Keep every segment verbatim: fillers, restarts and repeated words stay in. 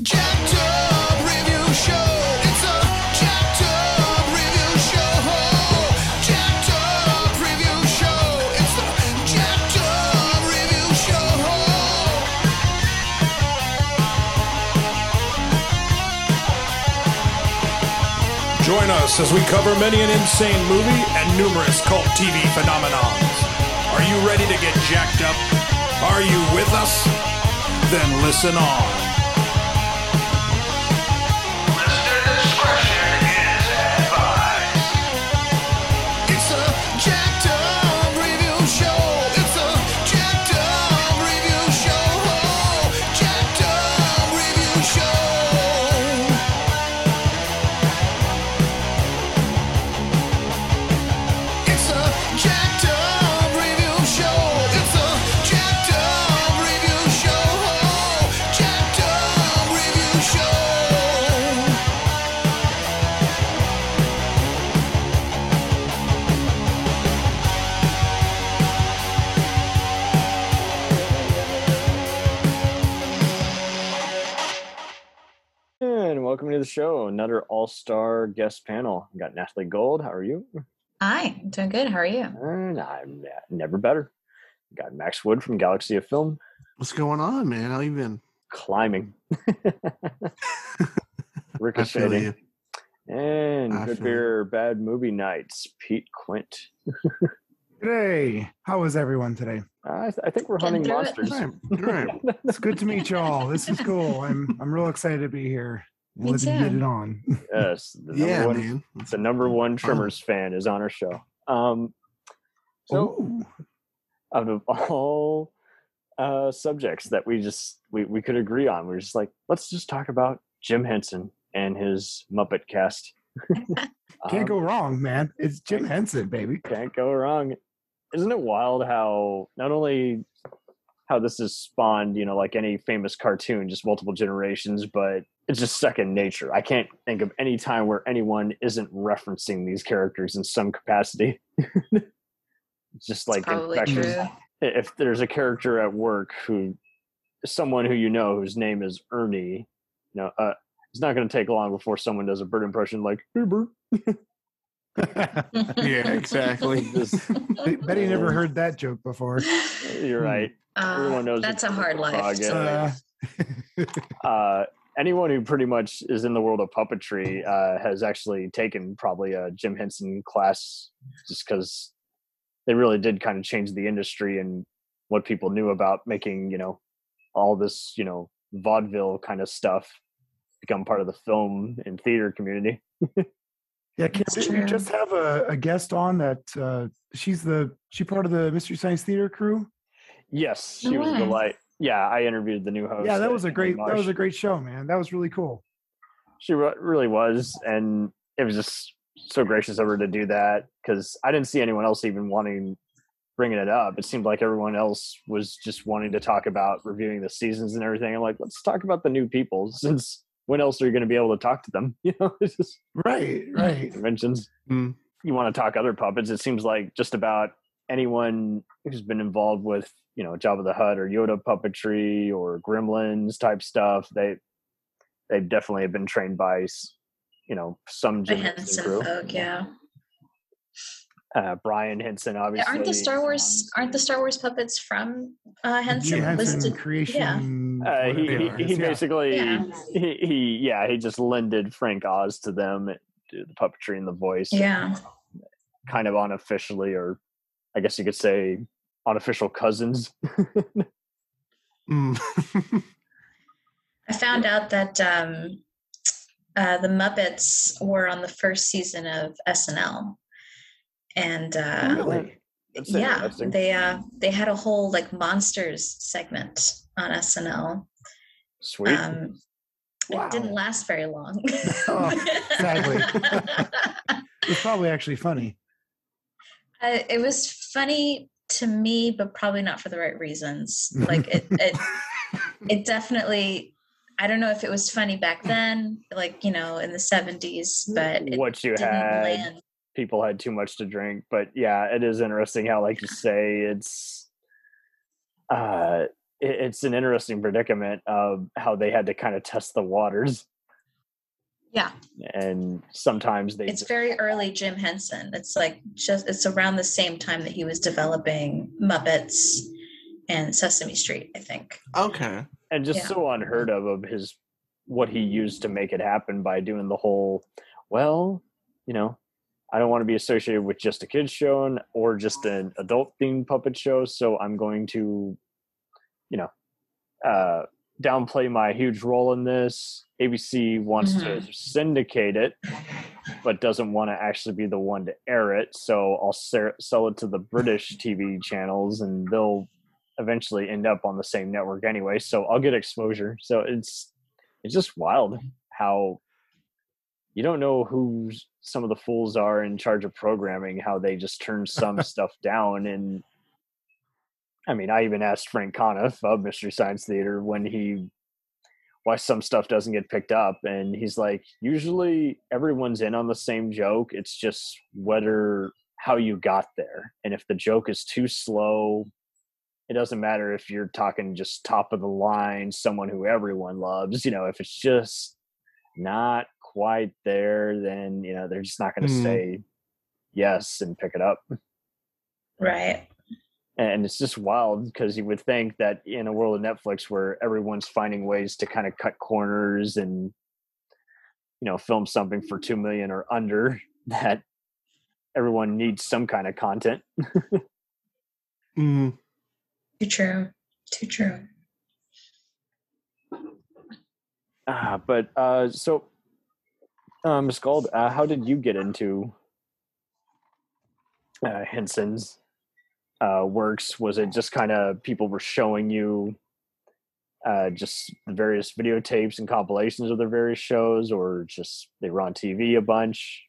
Jacked Up Review Show. It's a Jacked Up Review Show. Jacked Up Review Show. It's the Jacked Up Review Show. Join us as we cover many an insane movie and numerous cult T V phenomenons. Are you ready to get jacked up? Are you with us? Then listen on. Listener discretion is advised. It's a Jacked Up Review Show. It's a Jacked Up Review Show. Jacked Up Review Show. It's a Jacked Up Review Show. It's a Jacked Up Review Show. Jacked Up Review Show. And welcome to the show. Another all-star guest panel. We got Natalie Gold. How are you? Hi, doing good. How are you? And I'm ne- never better. We got Max Wood from Galaxy of Film. What's going on, man? How you been? Climbing. I feel Ricocheting. you. And I Good feel Beer, Bad Movie Nights. Pete Quint. Hey, how is everyone today? I, th- I think we're Getting hunting through it. monsters. Right, right. It's good to meet you all. This is cool. I'm I'm real excited to be here. Me Let's too. get it on. Yes. The number, Yeah, one, man. the number one Trimmers fan is on our show. Um, so, Ooh. out of all uh, subjects that we just we, we could agree on, we are just like, let's just talk about Jim Henson and his Muppet cast. Can't Um, go wrong, man. It's Jim Henson, baby. Can't go wrong. Isn't it wild how not only how this has spawned, you know, like any famous cartoon, just multiple generations, but it's just second nature. I can't think of any time where anyone isn't referencing these characters in some capacity. It's just like Probably infectious. true. If there's a character at work who, someone who you know whose name is Ernie, you know, uh, it's not going to take long before someone does a Bert impression like, hey Bert. Yeah, exactly. Just, Bet he never heard that joke before. you're right. Everyone Uh, knows that's it's a hard life. frog, to yeah. live. Uh, uh, anyone who pretty much is in the world of puppetry uh, has actually taken probably a Jim Henson class, just because they really did kind of change the industry and what people knew about making, you know, all this, you know, vaudeville kind of stuff become part of the film and theater community. yeah, Kim, That's didn't you true. just have a, a guest on that? Uh, she's the she part of the Mystery Science Theater crew. Yes, she No was way. delight. Yeah, I interviewed the new host. Yeah, that was a Amy great that Marsh. was a great show, man. That was really cool. She re- really was, and it was just so gracious of her to do that, because I didn't see anyone else even wanting bringing it up. It seemed like everyone else was just wanting to talk about reviewing the seasons and everything. I'm like, let's talk about the new people, since when else are you going to be able to talk to them? You know, it's just Right, right. conventions. Mm. You want to talk other puppets. It seems like just about anyone who's been involved with, you know, Jabba the Hutt or Yoda puppetry or Gremlins type stuff, they they definitely have been trained by, you know, some The Jim Henson Henson crew. folk, yeah. Uh, Brian Henson, Yeah, obviously. aren't the Star Wars aren't the Star Wars puppets from uh, Henson? Jim Henson listed? creation. Uh, he, whatever he, it he is, yeah. basically Yeah. he, he yeah he just lended Frank Oz to them, do the puppetry and the voice, Yeah. kind of unofficially, or I guess you could say unofficial cousins. Mm. I found out that um, uh, the Muppets were on the first season of S N L, and uh, Really? That's yeah, interesting. they uh, they had a whole like monsters segment on S N L. Sweet. Um, Wow. It didn't last very long. Oh, sadly. It's probably actually funny. Uh, it was funny to me, but probably not for the right reasons. Like it, it, it definitely. I don't know if it was funny back then, like you know, in the seventies, but it What you didn't had, land. people had too much to drink. But yeah, it is interesting how, like you say, it's uh, it, it's an interesting predicament of how they had to kind of test the waters, Yeah, and sometimes they it's just- very early Jim Henson. It's like just it's around the same time that he was developing Muppets and Sesame Street, I think. Okay. and just Yeah. so unheard of of his what he used to make it happen by doing the whole, well, you know, I don't want to be associated with just a kids show and, or just an adult themed puppet show, so I'm going to, you know, uh, downplay my huge role in this. A B C wants Mhm. to syndicate it, but doesn't want to actually be the one to air it, so I'll ser- sell it to the British T V channels, and they'll eventually end up on the same network anyway, so I'll get exposure. So it's it's just wild how you don't know who some of the fools are in charge of programming, how they just turn some stuff down. And I mean, I even asked Frank Conniff of Mystery Science Theater when he why some stuff doesn't get picked up, and he's like, usually everyone's in on the same joke, it's just whether how you got there, and if the joke is too slow, it doesn't matter if you're talking just top of the line, someone who everyone loves, you know, if it's just not quite there, then, you know, they're just not going to Hmm. say yes and pick it up. Right. And it's just wild because you would think that in a world of Netflix where everyone's finding ways to kind of cut corners and, you know, film something for two million or under, that everyone needs some kind of content. Mm. Too true. Too true. Ah, but uh, so, uh, Miz Gold, uh, how did you get into uh, Henson's uh, works? Was it just kind of people were showing you uh, just the various videotapes and compilations of their various shows, or just they were on T V a bunch?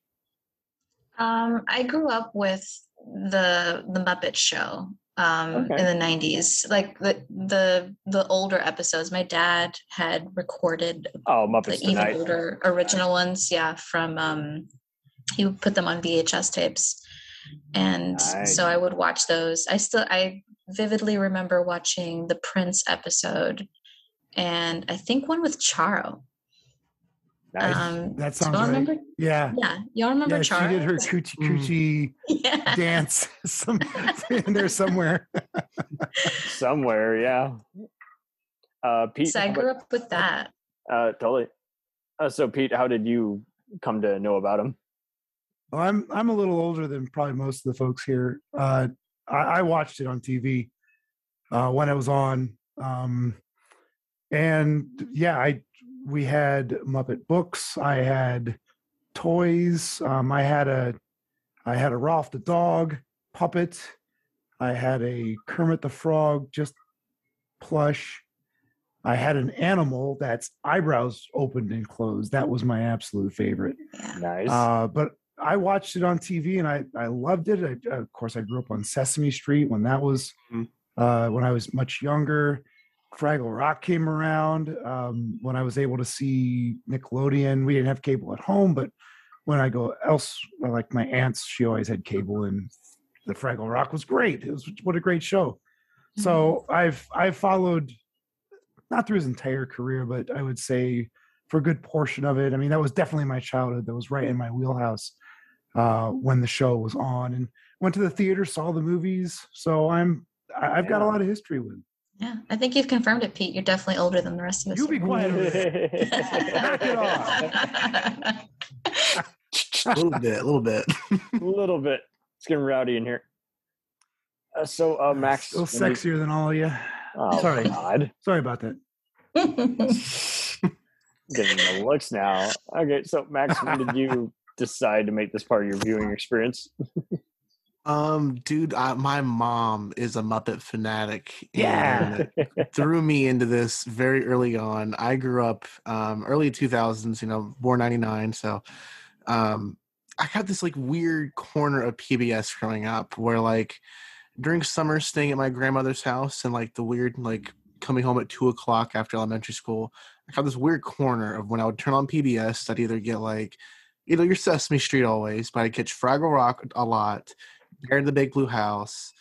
Um, I grew up with the the Muppet Show um, Okay. in the nineties, like the the the older episodes. My dad had recorded Oh, the Muppets even Tonight. older original ones, yeah, from um, he would put them on V H S tapes, and Nice. so I would watch those. I still I vividly remember watching the Prince episode, and I think one with Charo. Nice. Um, That do sounds y'all right. remember? Yeah. Yeah, y'all remember Yeah, Charo? she did her coochie Mm. coochie yeah. dance some, in there somewhere. Somewhere, yeah. Uh, Pete, So I grew up with that. uh, totally. Uh, so, Pete, how did you come to know about him? Well, I'm I'm a little older than probably most of the folks here. Uh, I, I watched it on T V uh, when it was on, um, and yeah, I we had Muppet books. I had toys. Um, I had a I had a Rolf the dog puppet. I had a Kermit the Frog just plush. I had an animal that's eyebrows opened and closed. That was my absolute favorite. Yeah. Nice. Uh, but I watched it on T V and I, I loved it. I, of course, I grew up on Sesame Street when that was Mhm. uh, when I was much younger. Fraggle Rock came around um, when I was able to see Nickelodeon. We didn't have cable at home, but when I go else, like my aunts, she always had cable, and the Fraggle Rock was great. It was what a great show. So I've I've followed not through his entire career, but I would say for a good portion of it. I mean, that was definitely my childhood. That was right in my wheelhouse uh, when the show was on, and went to the theater, saw the movies. So I'm I- I've got a Yeah. lot of history with it. Yeah, I think you've confirmed it, Pete. You're definitely older than the rest of us. You be here. quiet over there. Knock it off. A little bit, a little bit. A little bit. It's getting rowdy in here. Uh, so, uh, Max. Still when you- sexier than all of you. Oh, Sorry. God. Sorry about that. Getting the looks now. Okay, so, Max, when did you decide to make this part of your viewing experience? Um, dude, I, my mom is a Muppet fanatic. Yeah. and threw me into this very early on. I grew up um, early two thousands, you know, born ninety-nine. So um, I got this like weird corner of P B S growing up where like during summer staying at my grandmother's house and like the weird like coming home at two o'clock after elementary school, I got this weird corner of when I would turn on P B S, I'd either get like, you know, your Sesame Street always, but I'd catch Fraggle Rock a lot, Bear in the Big Blue House,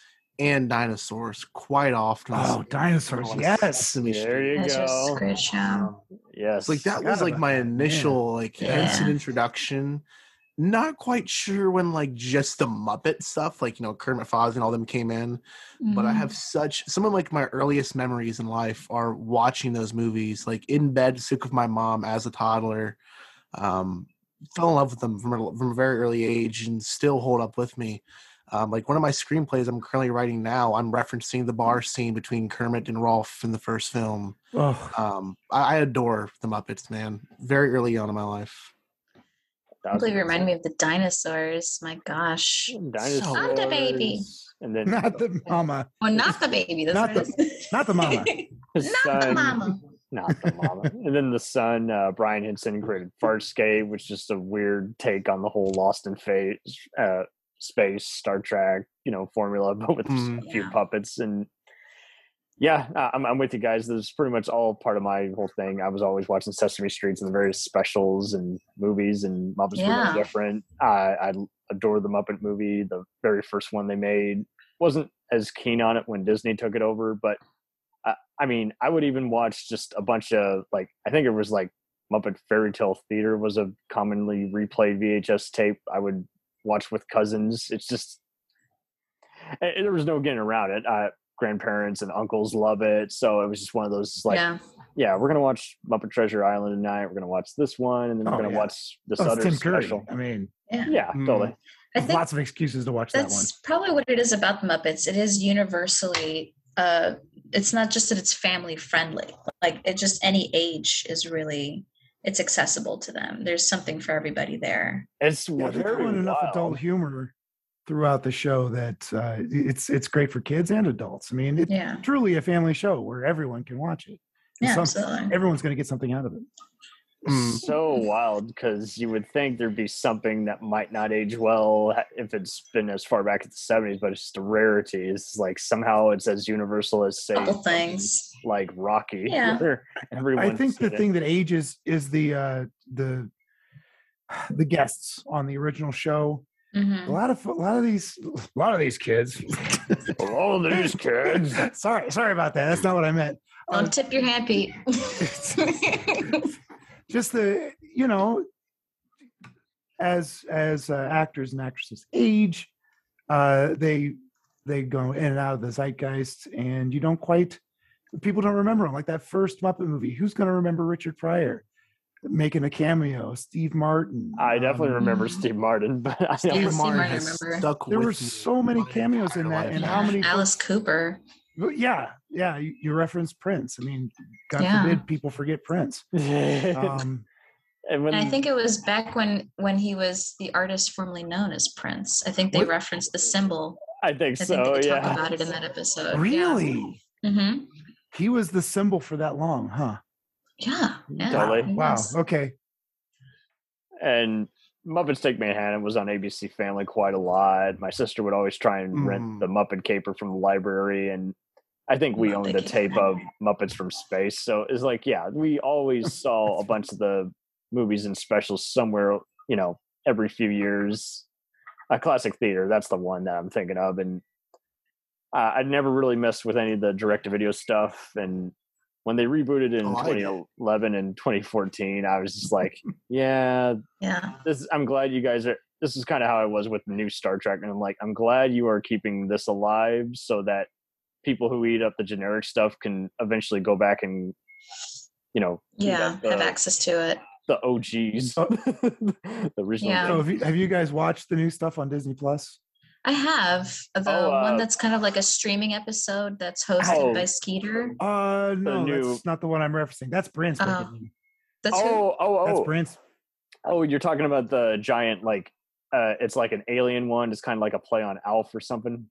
and dinosaurs quite often. Oh, dinosaurs! on Yes. Sesame There Street. you That's just a go. great show. Um, Yes. so like that Forgot was like about my that, initial like Yeah. instant introduction. Not quite sure when like just the Muppet stuff, like you know Kermit Fozzie and all them came in, but I Mhm. have such some of like my earliest memories in life are watching those movies, like in bed, sick with my mom as a toddler. Um, fell in love with them from a, from a very early age and still hold up with me. Um, like one of my screenplays I'm currently writing now, I'm referencing the bar scene between Kermit and Rolf in the first film. Oh, Um, I, I adore the Muppets, man. Very early on in my life. I can't believe you remind me of the dinosaurs. My gosh. Dinosaurs. I'm the baby. And then not the mama, Well, not the baby. That's Not what the- it is. not the mama. the Not the son, mama. not the mama. And then the son, uh, Brian Henson created Farscape, which is just a weird take on the whole Lost in Phase, uh, space, Star Trek, you know, formula, but with Mm. a few Yeah. puppets. And yeah, uh, I'm, I'm with you guys. This is pretty much all part of my whole thing. I was always watching Sesame Streets and the various specials and movies, and Muppets were Yeah. no different. I, I adore the Muppet movie, the very first one they made. Wasn't as keen on it when Disney took it over, but I, I mean, I would even watch just a bunch of like, I think it was like Muppet Fairy Tale Theater was a commonly replayed V H S tape I would watch with cousins. It's just, eh, there was no getting around it. Uh, grandparents and uncles love it. So it was just one of those like, yeah, Yeah. we're going to watch Muppet Treasure Island tonight. We're going to watch this one. And then we're Oh, going to yeah. watch this Oh, it's other Tim Curry. special. I mean, Yeah. Yeah, Mm. totally. I there's think lots of excuses to watch that one. that's probably what it is about the Muppets. It is universally, uh, it's not just that it's family friendly. Like it just any age is really, it's accessible to them. There's something for everybody there. It's Yeah, they're very throwing enough wild. adult humor throughout the show that uh, it's it's great for kids and adults. I mean, it's Yeah. truly a family show where everyone can watch it. And Yeah, some- absolutely. everyone's going to get something out of it. Mm. So wild, because you would think there'd be something that might not age well if it's been as far back as the seventies, but it's just a rarity. It's like somehow it's as universal as say Couple something things. like Rocky. Yeah. where everyone I think the said it. thing that ages is the uh, the the guests on the original show. A Mhm. lot of a lot of these a lot of these kids. all these kids. sorry, sorry about that. That's not what I meant. Um, Don't tip your hand, Pete. just the you know as as uh, actors and actresses age, uh they they go in and out of the zeitgeist, and you don't quite people don't remember them. Like that first Muppet movie, who's going to remember Richard Pryor making a cameo? Steve Martin. I definitely um, remember Mhm. Steve Martin, but I Steve don't Steve Martin Martin, has remember. stuck There with were me so many my cameos in entire that, life. and Yeah. how many Alice Cooper. Well, yeah, yeah. You, you reference Prince. I mean, God Yeah. forbid people forget Prince. Um, and when And I think it was back when when he was the artist formerly known as Prince. I think they What? referenced the symbol. I think I think so, they talk yeah. about it in that episode. really, Yeah. hmm he was the symbol for that long, huh? Yeah. yeah. Totally. he Wow. was. Okay. And Muppets Take Manhattan was on A B C Family quite a lot. My sister would always try and Mhm. rent the Muppet Caper from the library, and I think we Muppet owned a Caper. tape of Muppets from Space. So it's like, yeah, we always saw a bunch of the movies and specials somewhere, you know, every few years. A classic theater, that's the one that I'm thinking of. And uh, I never really messed with any of the direct-to-video stuff. And when they rebooted in Oh, I did. twenty eleven and twenty fourteen, I was just like, yeah, Yeah. this I'm glad you guys are this is kind of how I was with the new Star Trek, and I'm like, I'm glad you are keeping this alive so that people who eat up the generic stuff can eventually go back and you know eat Yeah. up the, Have access to it. the O Gs, Oh. the original. Yeah. So have you, have you guys watched the new stuff on Disney Plus? I have the Oh, uh, one that's kind of like a streaming episode that's hosted Oh. by Skeeter. Uh, no, new- that's not the one I'm referencing. That's Brant's. Oh. making. That's who? Oh, oh, That's oh, Brant's. oh! You're talking about the giant, like, uh, it's like an alien one. It's kind of like a play on Alf or something.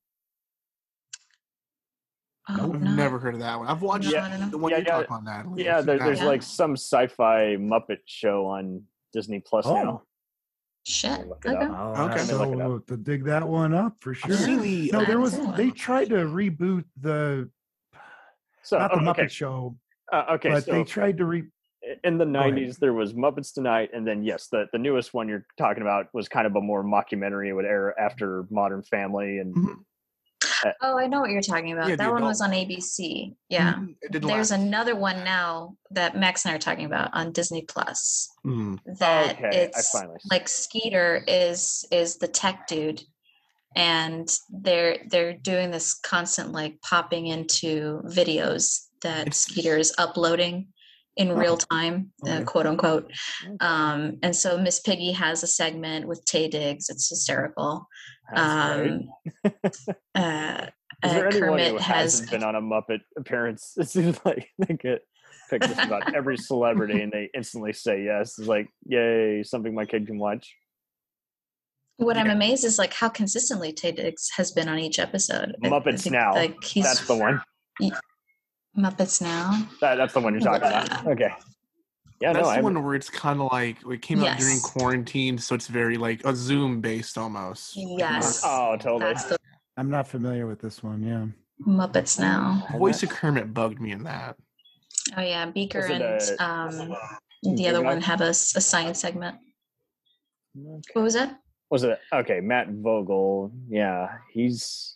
Oh, I've no. never heard of that one. I've watched No, I don't know. the one Yeah, you yeah. talk on, Natalie. Yeah, I've there, seen there's that like some sci-fi Muppet show on Disney Plus Oh. now. Shit. Look it Okay. up. Oh, Okay. so Look it up. to dig that one up for one. sure. I've seen the. No, there was. Excellent. They tried to reboot the So not the oh, Muppet okay, Show, uh, okay. but So they tried to re. in the ahead. nineties, there was Muppets Tonight, and then yes, the the newest one you're talking about was kind of a more mockumentary. It would air after Modern Family, and Mhm. Oh, I know what you're talking about. Yeah, the that one adult was on A B C. Yeah. Mhm, it didn't There's last. another one now that Max and I are talking about on Disney Plus. Mm. That Okay, I it's finally see. like Skeeter is is the tech dude, and they're they're doing this constant like popping into videos that It's- Skeeter is uploading in Oh, real time, uh, okay. quote unquote. Okay. Um, and so Miss Piggy has a segment with Tay Diggs. It's hysterical. That's great. Um, uh, Is there uh, anyone who Kermit has hasn't been on a Muppet appearance? It seems like they get pick just about every celebrity and they instantly say yes. It's like, yay, something my kid can watch. What I'm amazed is like how consistently Tay Diggs has been on each episode. I- I Muppets think, Now. like he's That's the one. Muppets Now. That, that's the one you're talking about. Okay. Yeah, That's no, the I one where it's kind of like it came out during Yes. quarantine, so it's very like a Zoom based almost. Yes. Oh, totally. That's the I'm not familiar with this one. Yeah. Muppets Now. The voice of Kermit bugged me in that. Oh yeah, Beaker Was it and a- um, the other Big one Mouth? have a, s- a science segment. What was that? Was it okay? Matt Vogel. Yeah, he's.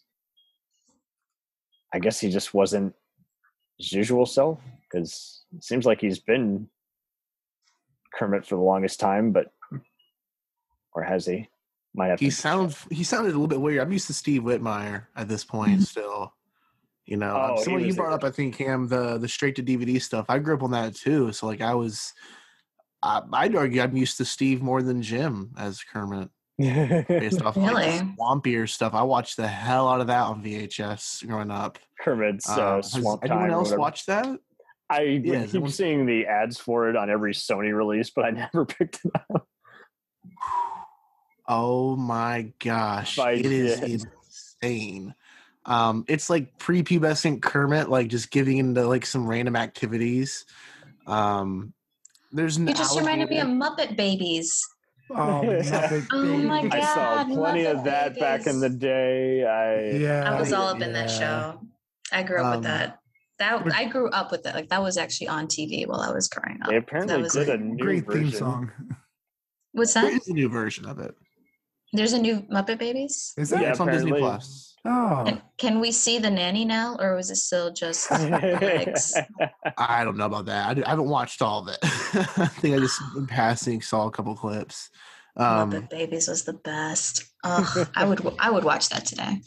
I guess he just wasn't his usual self because it seems like he's been Kermit for the longest time, but or has he? Might have He to. sounds he sounded a little bit weird. I'm used to Steve Whitmire at this point still. You know, um, Oh, he someone you was brought the- up, I think, Cam, the the straight to D V D stuff. I grew up on that too. So like I was, I, I'd argue I'm used to Steve more than Jim as Kermit, based off like Really? the Swampier stuff. I watched the hell out of that on V H S growing up. Kermit's Um, uh, has Swamp Time. anyone or else whatever. watched that? I Yeah, would is keep everyone- seeing the ads for it on every Sony release, but I never picked it up. Oh my gosh, I it is did. insane. Um, it's like prepubescent Kermit, like just giving into like some random activities. Um, there's an You just reminded me of alligator- Muppet Babies. Oh, Muppet Oh my Babies. I saw God, plenty of Muppet that back in the Babies. day. I Yeah. I was all up in that yeah. show. I grew up Um, with that. That I grew up with that. Like that was actually on T V while I was growing up. they apparently That was did a like- new Great version. theme song. What's There that? is a new version of it. There's a new Muppet Babies. Is Yeah, that? it's on Disney apparently. Plus. Oh, Can, can we see the nanny now, or was it still just legs? I don't know about that. I, d- I haven't watched all of it. I think I just in passing saw a couple clips. Um, Muppet Babies was the best. Oh, I would I would watch that today.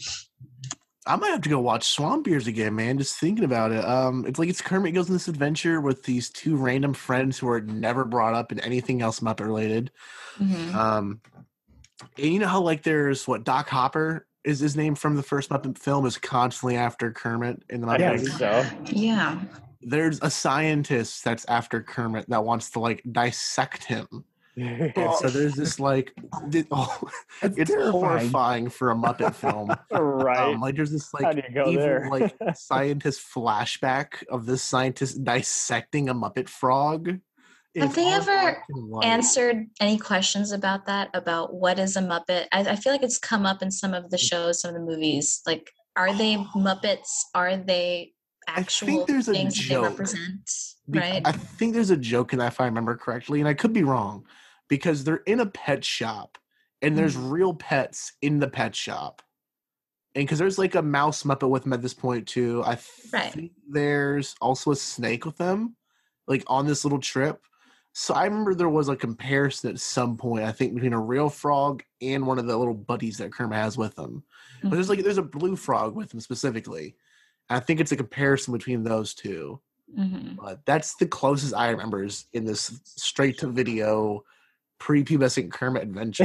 I might have to go watch Swamp Ears again, man. Just thinking about it. Um, it's like it's Kermit goes on this adventure with these two random friends who are never brought up in anything else Muppet related. Mhm. Um, and you know how like there's what Doc Hopper is his name from the first Muppet film is constantly after Kermit in the I Muppet. think movie? so. Yeah. There's a scientist that's after Kermit that wants to like dissect him. And so there's this like, thi- oh, that's it's terrifying. horrifying for a Muppet film. right. Um, like there's this How like do you go evil there? like scientist flashback of this scientist dissecting a Muppet frog. Have It's they all ever black and white. Answered any questions about that? About what is a Muppet? I, I feel like it's come up in some of the shows, some of the movies. Like, are they Muppets? Are they actual there's a things that they joke. represent? Be- Right? I think there's a joke in that if I remember correctly, and I could be wrong, because they're in a pet shop and there's Mm. real pets in the pet shop. And because there's like a mouse Muppet with them at this point too. I Right. think there's also a snake with them, like on this little trip. So I remember there was a comparison at some point, I think, between a real frog and one of the little buddies that Kermit has with him. But there's like there's a blue frog with him specifically. I think it's a comparison between those two. Mhm. But that's the closest I remember is in this straight to video prepubescent Kermit adventure.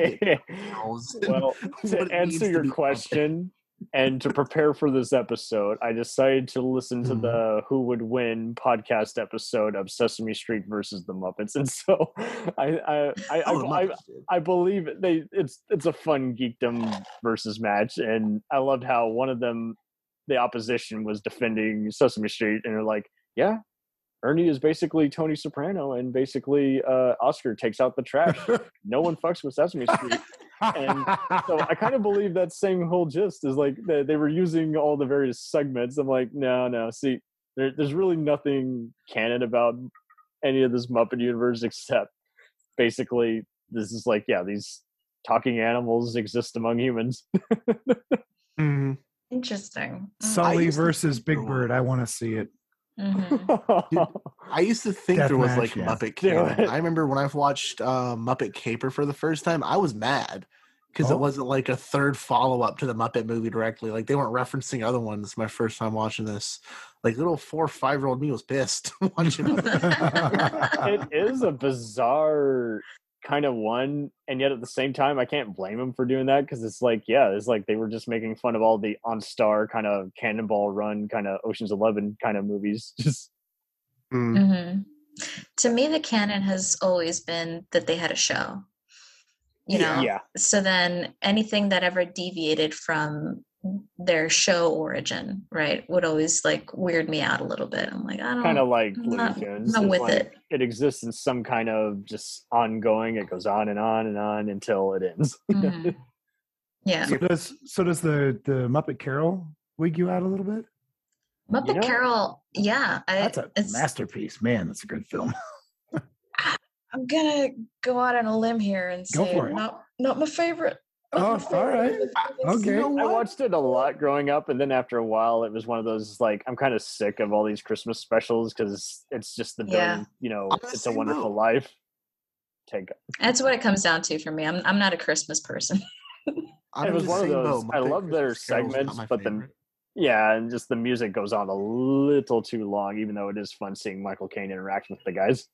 well, What to it means answer to your be Muppet. question and to prepare for this episode, I decided to listen to Mhm. the Who Would Win podcast episode of Sesame Street versus the Muppets, and so I I I, Oh, the I, I, Muppets did. I believe it- they it's it's a fun geekdom versus match, and I loved how one of them, the opposition, was defending Sesame Street, and they're like, yeah. Ernie is basically Tony Soprano, and basically uh, Oscar takes out the trash. No one fucks with Sesame Street. And so I kind of believe that same whole gist is like they, they were using all the various segments. I'm like, no, no. See, there, there's really nothing canon about any of this Muppet universe except basically this is like, yeah, these talking animals exist among humans. Mhm. Interesting. Mm. Sully used to versus think Big there Bird. was. I want to see it. Mhm. I used to think Death there was match, like yeah. Muppet Do canon. it. I remember when I've watched uh, Muppet Caper for the first time, I was mad because Oh. it wasn't like a third follow up to the Muppet movie directly. Like they weren't referencing other ones. My first time watching this, like little four or five year old me was pissed watching Muppet. It is a bizarre kind of one, and yet at the same time, I can't blame them for doing that because it's like, yeah, it's like they were just making fun of all the OnStar kind of Cannonball Run kind of Ocean's Eleven kind of movies. Just Mm. Mhm. To me, the canon has always been that they had a show. You Yeah. know, yeah, so then anything that ever deviated from their show origin, right, would always like weird me out a little bit. I'm like, I don't kind of like I'm Looney not- Tunes. I'm not It's with like it. it exists in some kind of just ongoing. It goes on and on and on until it ends. Mhm. Yeah. So does so does the the Muppet Carol wig you out a little bit? Muppet You know- Carol, yeah. I, That's a it's, masterpiece, man. That's a good film. I'm gonna go out on a limb here and Go say for it. not not my favorite. Not Oh, my all favorite right. of the movies. Okay. You know I what? watched it a lot growing up, and then after a while, it was one of those like I'm kind of sick of all these Christmas specials because it's just the Yeah. during, you know, I'm the It's a same Wonderful boat. Life. Take That's what it comes down to for me. I'm I'm not a Christmas person. I'm It in was the one of same those- boat. I Muppet love their Christmas Carol's not segments, my but the- favorite. yeah, and just the music goes on a little too long, even though it is fun seeing Michael Caine interact with the guys.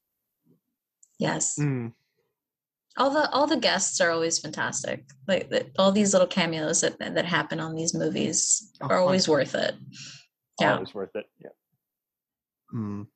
Yes. Mm. all the all the guests are always fantastic. Like the, all these little cameos that that happen on these movies Oh, are always fun. worth it. Yeah. Always worth it. Yeah. Mm.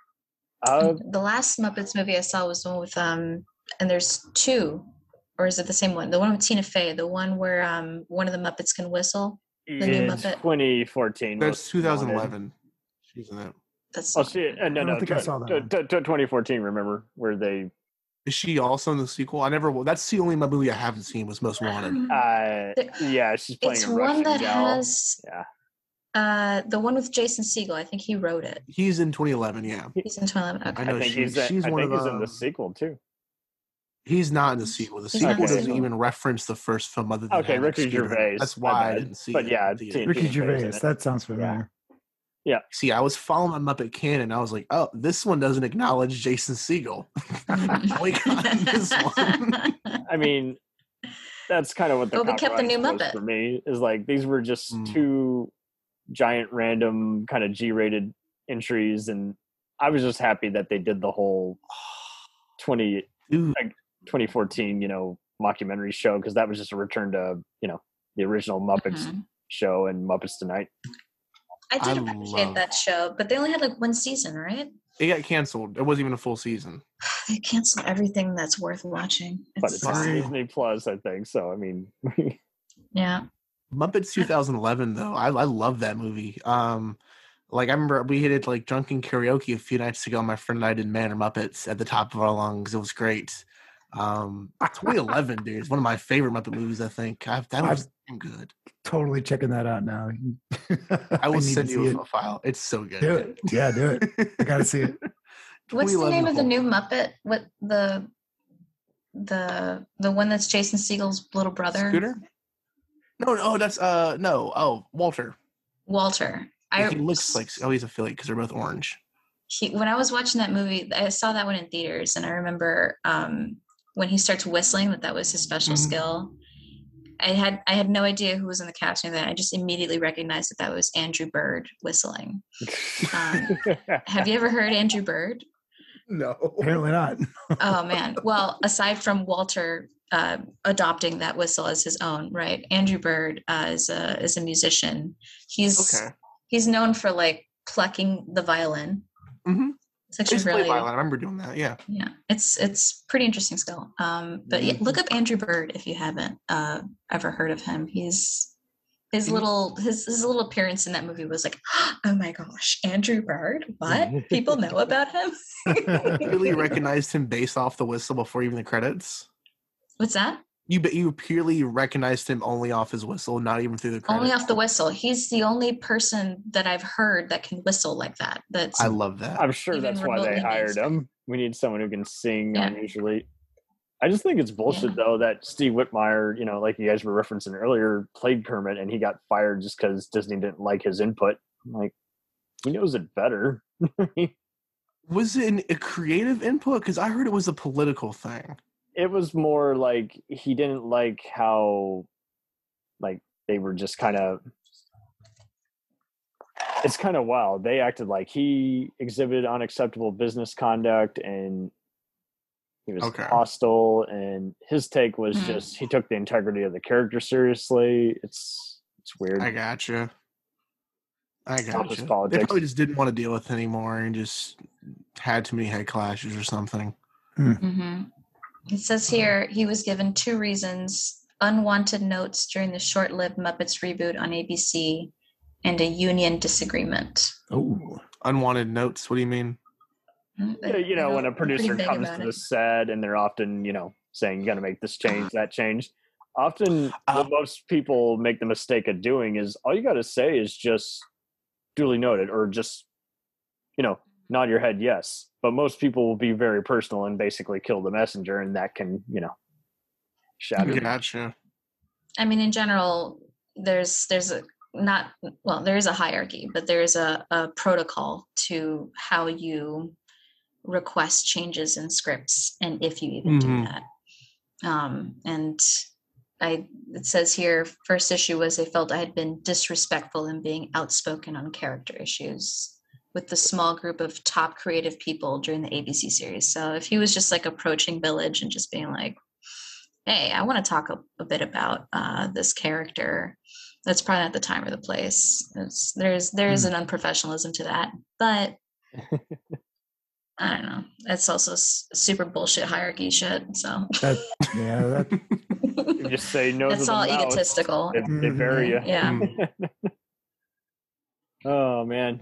Uh, The last Muppets movie I saw was the one with um, and there's two, or is it the same one? The one with Tina Fey, the one where um one of the Muppets can whistle. new it's Muppet. twenty fourteen. That's was two thousand wanted. eleven. She's in it. That's Oh, not she, good. uh, no, I don't no, think I tw- saw that tw- one. tw- twenty fourteen. Remember where they? Is she also in the sequel? I never. That's the only Muppet movie I haven't seen. Was Most Wanted. Uh, The- yeah, she's playing it's a one Russian that gal. has Yeah, uh the one with Jason Segel. I think he wrote it. He's in twenty eleven. Yeah, He's in twenty eleven. I Okay. know I think she- he's. she's I one think of he's in the the- sequel too. he's not in the sequel. The He's not sequel in the doesn't sequel. even reference the first film other than Okay, having Ricky Skeeter. Gervais, That's my why I bad. didn't see But it. yeah, in theaters. Tina- Ricky Tina Fey's in Gervais. it. That sounds familiar. See, I was following my Muppet canon. I was like, oh, this one doesn't acknowledge Jason Segel. we got this one. I mean, that's kind of what the Well, we kept the new compromise was Muppet. for me. Is like these were just Mm. two giant random kind of G-rated entries, and I was just happy that they did the whole twenty, Dude, twenty fourteen, you know, mockumentary show because that was just a return to you know the original Muppets Mhm. show and Muppets Tonight. I did I appreciate love- that show, but they only had like one season, right? it got canceled. It wasn't even a full season. They canceled everything that's worth watching. But It's it's on fine. Disney Plus, I think. So I mean, yeah. Muppets twenty eleven though, I I love that movie. Um, like I remember we hit it like drunken karaoke a few nights ago. My friend and I did Man or Muppets at the top of our lungs. It was great. Um, twenty eleven, dude, is one of my favorite Muppet movies. I think I, that was damn good. Totally checking that out now. I will need send to you see a it. file. It's so good. Do it. Yeah, do it. I gotta see it. What's the 2011 name of the whole- new Muppet? What the the the one that's Jason Segel's little brother? Scooter? No, no, that's uh no. Oh, Walter. Walter. I he looks like oh, he's a Philly because they're both orange. he, when I was watching that movie, I saw that one in theaters, and I remember um, when he starts whistling that that was his special Mhm. skill. I had I had no idea who was in the casting. That I just immediately recognized that that was Andrew Bird whistling. Um, Have you ever heard Andrew Bird? No. Apparently not. Oh man. Well, aside from Walter uh, adopting that whistle as his own, right? Andrew Bird uh, is a is a musician. He's Okay. he's known for like plucking the violin. Mm-hmm. It's I actually used to play really violin. I remember doing that. Yeah. yeah. It's it's pretty interesting skill. Um, but yeah, look up Andrew Bird if you haven't uh, ever heard of him. He's his Mhm. little his his little appearance in that movie was like, oh my gosh, Andrew Bird. What? People know about him? Really recognized him based off the whistle before even the credits. What's that? You but you purely recognized him only off his whistle, not even through the credits. Only off the whistle. He's the only person that I've heard that can whistle like that. That's I love that. I'm sure Even that's why they remotely hired mainstream. him. We need someone who can sing Yeah. unusually. I just think it's bullshit Yeah. though that Steve Whitmire, you know, like you guys were referencing earlier, played Kermit and he got fired just because Disney didn't like his input. I'm like, he knows it better. Was it an, a creative input? Because I heard it was a political thing. It was more like he didn't like how, like, they were just kind of. It's kind of wild. They acted like he exhibited unacceptable business conduct and he was Okay. hostile. And his take was Hmm. just he took the integrity of the character seriously. It's it's weird. I gotcha. I Office gotcha. They politics. probably just didn't want to deal with it anymore and just had too many head clashes or something. hmm It says here he was given two reasons: unwanted notes during the short-lived Muppets reboot on A B C, and a union disagreement. Oh, Unwanted notes. What do you mean? Yeah, you know, when a They're pretty producer big comes about to it. the set and they're often, you know, saying you got to make this change, that change. Often, Uh, what most people make the mistake of doing is all you got to say is just duly noted, or just, you know, nod your head yes. But most people will be very personal and basically kill the messenger, and that can, you know, shatter. Gotcha. I mean, in general, there's there's a not well, there is a hierarchy, but there is a, a protocol to how you request changes in scripts, and if you even Mhm. do that. Um, and I it says here, first issue was they felt I had been disrespectful in being outspoken on character issues with the small group of top creative people during the A B C series. So if he was just like approaching Village and just being like, hey, I want to talk a, a bit about uh, this character, that's probably not the time or the place. It's, there's there is an unprofessionalism to that, but I don't know. It's also s- super bullshit hierarchy shit. So that yeah, that You just say no. it's to the all mouth. egotistical. They, they bury you. Yeah. Mm. Oh man,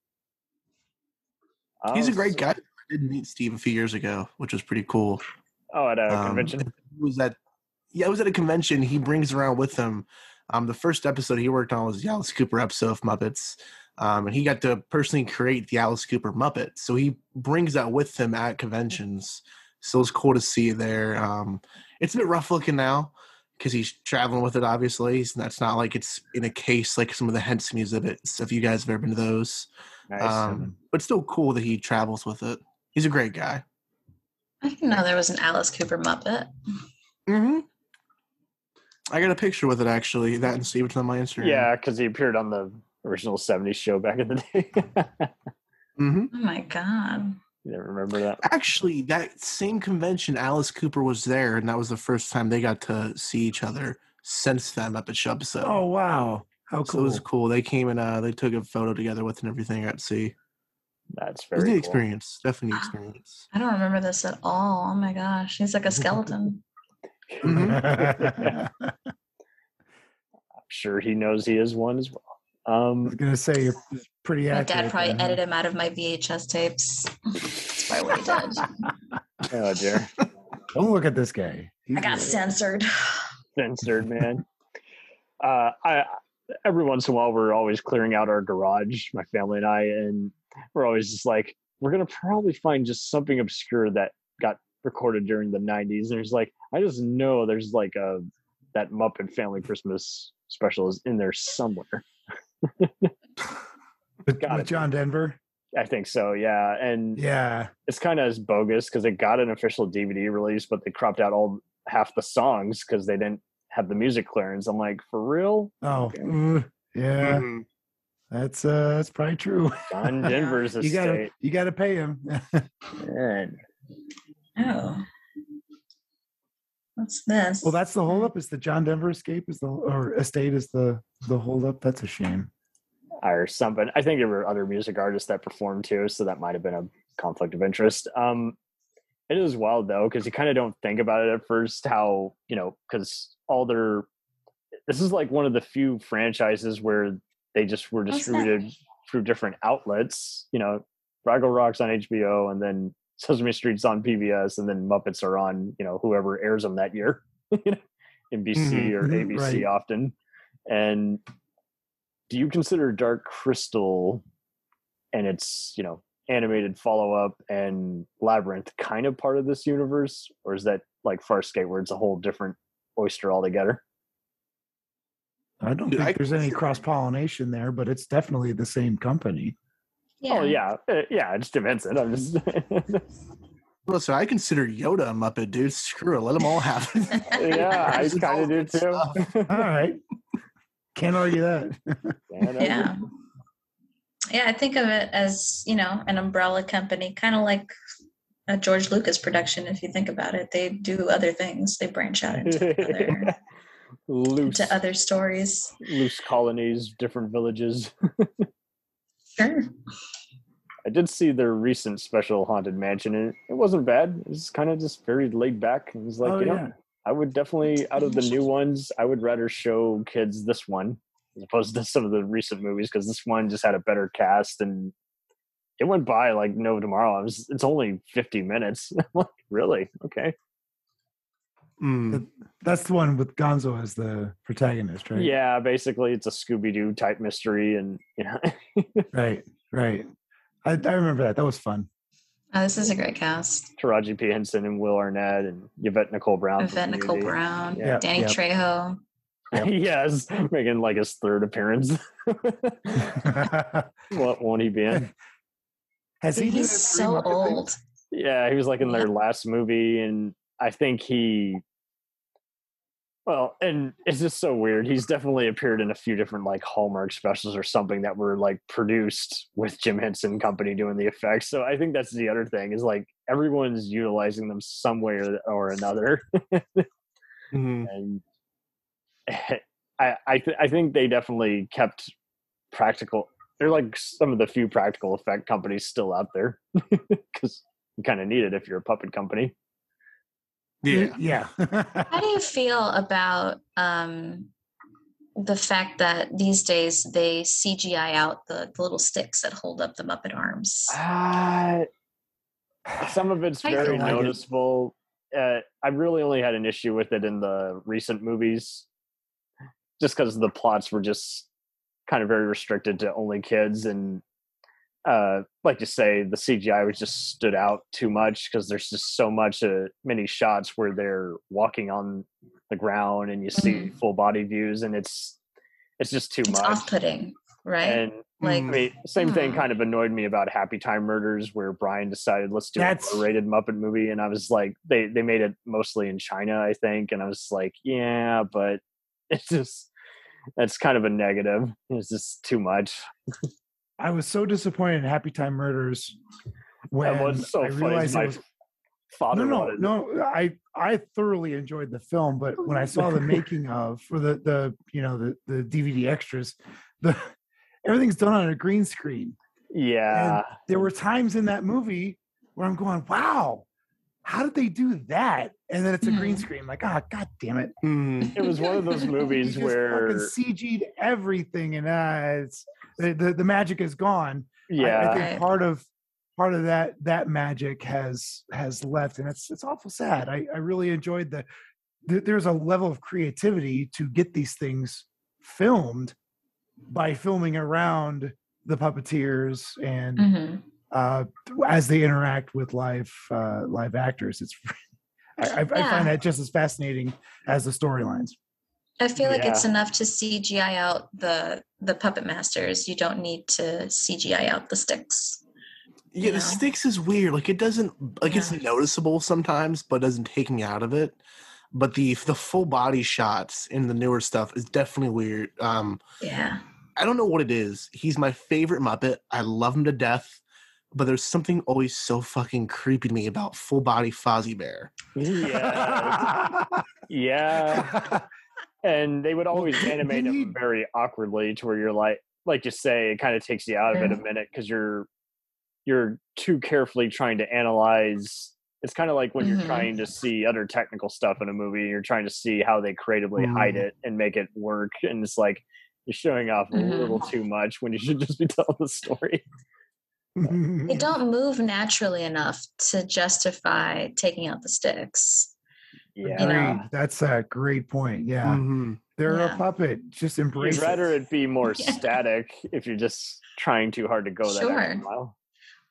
He's a Oh, great so- guy. I did meet Steve a few years ago, which was pretty cool. Oh, at a Um, convention. He was at yeah, it was at a convention. He brings around with him. Um, the first episode he worked on was the Alice Cooper episode of Muppets, um, and he got to personally create the Alice Cooper Muppet. So he brings that with him at conventions. So it's cool to see there. Um, it's a bit rough looking now because he's traveling with it. Obviously, so that's not like it's in a case like some of the Henson exhibits. If you guys have ever been to those, Nice. um, but still cool that he travels with it. He's a great guy. I didn't know there was an Alice Cooper Muppet. Mm-hmm. I got a picture with it actually. That and Steve, it's on my Instagram. Yeah, because he appeared on the original seventies show back in the day. Mm-hmm. Oh my god. You never remember that? Actually, that same convention, Alice Cooper was there, and that was the first time they got to see each other since that Muppet Show episode. oh wow, how so cool! it was cool. They came and uh, they took a photo together with and everything. I got to see. That's It was a very neat cool. experience. Definitely an experience. I don't remember this at all. Oh my gosh. He's like a skeleton. Mhm. I'm sure he knows he is one as well. I Um, was gonna say you're pretty My accurate. dad probably then, huh? edited him out of my V H S tapes. That's probably what he did. oh dear, Don't look at this guy. He's I got weird. censored. censored man. Uh, I every once in a while we're always clearing out our garage, my family and I, and we're always just like, we're gonna probably find just something obscure that got recorded during the nineties. And there's like, I just know there's like a that Muppet Family Christmas special is in there somewhere. With, Gotta with John Denver. I think so, yeah. And Yeah. it's kind of as bogus because it got an official D V D release, but they cropped out all half the songs because they didn't have the music clearance. I'm like, for real? Oh, Okay. mm, yeah. Mhm. That's uh, that's probably true. John Denver's you gotta estate. you gotta pay him. Man. Oh. What's this? Well, that's the holdup. Is the John Denver escape is the or estate is the the holdup? That's a shame. Or something. I think there were other music artists that performed too, so that might have been a conflict of interest. Um, it is wild though, because you kind of don't think about it at first. How you know, because all their this is like one of the few franchises where they just were What's distributed that? through different outlets. You know, Fraggle Rock's on H B O, and then Sesame Street's on P B S, and then Muppets are on you know whoever airs them that year, you know, N B C Mhm. or A B C Right. often. And do you consider Dark Crystal and its you know animated follow-up and Labyrinth kind of part of this universe, or is that like Farscape where it's a whole different oyster altogether? I don't Dude, think I there's any consider- cross pollination there, but it's definitely the same company. Yeah. Oh yeah, Uh, yeah, it's Jim Henson. I'm just Listen, I consider Yoda a Muppet, dude. Screw it. Let them all have it. yeah, I It's kind all of do good too. stuff. All right. Can't argue that. Yeah, no. Yeah. Yeah, I think of it as, you know, an umbrella company, kind of like a George Lucas production, if you think about it. They do other things. They branch out into other, loose, into other stories. loose colonies, different villages. Sure. I did see their recent special Haunted Mansion, and it wasn't bad. It was kind of just very laid back. It was like, Oh, you know, yeah. I would definitely, out of the new ones, I would rather show kids this one as opposed to some of the recent movies, because this one just had a better cast, and it went by like no tomorrow. I was, it's only fifty minutes. I'm like, really? Okay. Mm. That's the one with Gonzo as the protagonist, right? Yeah, basically, it's a Scooby Doo type mystery, and you know, Right, right. I, I remember that. That was fun. Oh, this is a great cast. Taraji P. Henson and Will Arnett and Yvette Nicole Brown. from Yvette Nicole Community. Brown, Yeah. Danny Yep. Trejo. yes, making like his third appearance. What won't he be in? Has he been in He's three so Muppet things? old. Yeah, he was like in their last movie, and I think he. Well, and it's just so weird. He's definitely appeared in a few different like Hallmark specials or something that were like produced with Jim Henson Company doing the effects. So I think that's the other thing is like everyone's utilizing them some way or, or another, Mhm. and I I, th- I think they definitely kept practical. They're like some of the few practical effect companies still out there because you kind of need it if you're a puppet company. Yeah. Yeah. How do you feel about um, the fact that these days they C G I out the, the little sticks that hold up the Muppet arms? Uh, some of it's I very don't like it. noticeable. Uh, I really only had an issue with it in the recent movies, just because the plots were just kind of very restricted to only kids, and uh, like you say, the C G I was just stood out too much because there's just so much uh, many shots where they're walking on the ground and you see Mhm. full body views, and it's it's just too It's much. off-putting, right? And like, I mean, same thing Hmm. kind of annoyed me about Happy Time Murders, where Brian decided let's do That's- a rated Muppet movie, and I was like, they they made it mostly in China, I think, and I was like, yeah, but it's just that's kind of a negative. It's just too much. I was so disappointed in Happy Time Murders when That was so I funny. realized My it was father no, no, wanted it. no. I I thoroughly enjoyed the film, but when I saw the making of for the the you know the the D V D extras, the everything's done on a green screen. Yeah, There were times in that movie where I'm going, "Wow, how did they do that?" And then it's a green Hmm. screen. Like, ah, god damn it! Mhm. it was one of those You movies just where fucking C G'd everything, and uh, it's the, the the magic is gone. I- yeah, I, think Right. part of part of that that magic has has left, and it's it's awful sad. I, I really enjoyed the, the there's a level of creativity to get these things filmed by filming around the puppeteers and Mhm. uh, as they interact with live uh, live actors. It's I, I, I Yeah. find that just as fascinating as the storylines. I feel like it's Yeah. enough to C G I out the the puppet masters. You don't need to C G I out the sticks. Yeah, You the know? sticks is weird. Like it doesn't like it's Yeah. noticeable sometimes, but doesn't take me out of it. But the the full body shots in the newer stuff is definitely weird. Um, Yeah. I don't know what it is. He's my favorite Muppet. I love him to death. But there's something always so fucking creepy to me about full body Fozzie Bear. yeah, yeah. And they would always Well, animate they him need- very awkwardly to where you're like, like you say, it kind of takes you out of it a minute because you're you're too carefully trying to analyze. It's kind of like when Mhm. you're trying to see other technical stuff in a movie, and you're trying to see how they creatively hide Mm. it and make it work, and it's like you're showing off a Mhm. little too much when you should just be telling the story. They don't move naturally enough to justify taking out the sticks. Yeah, You know. Agreed. That's a great point. Yeah, Mhm. they're Yeah. a puppet. Just embrace you'd rather it. it be more Yeah. static if you're just trying too hard to go that extra Sure. mile.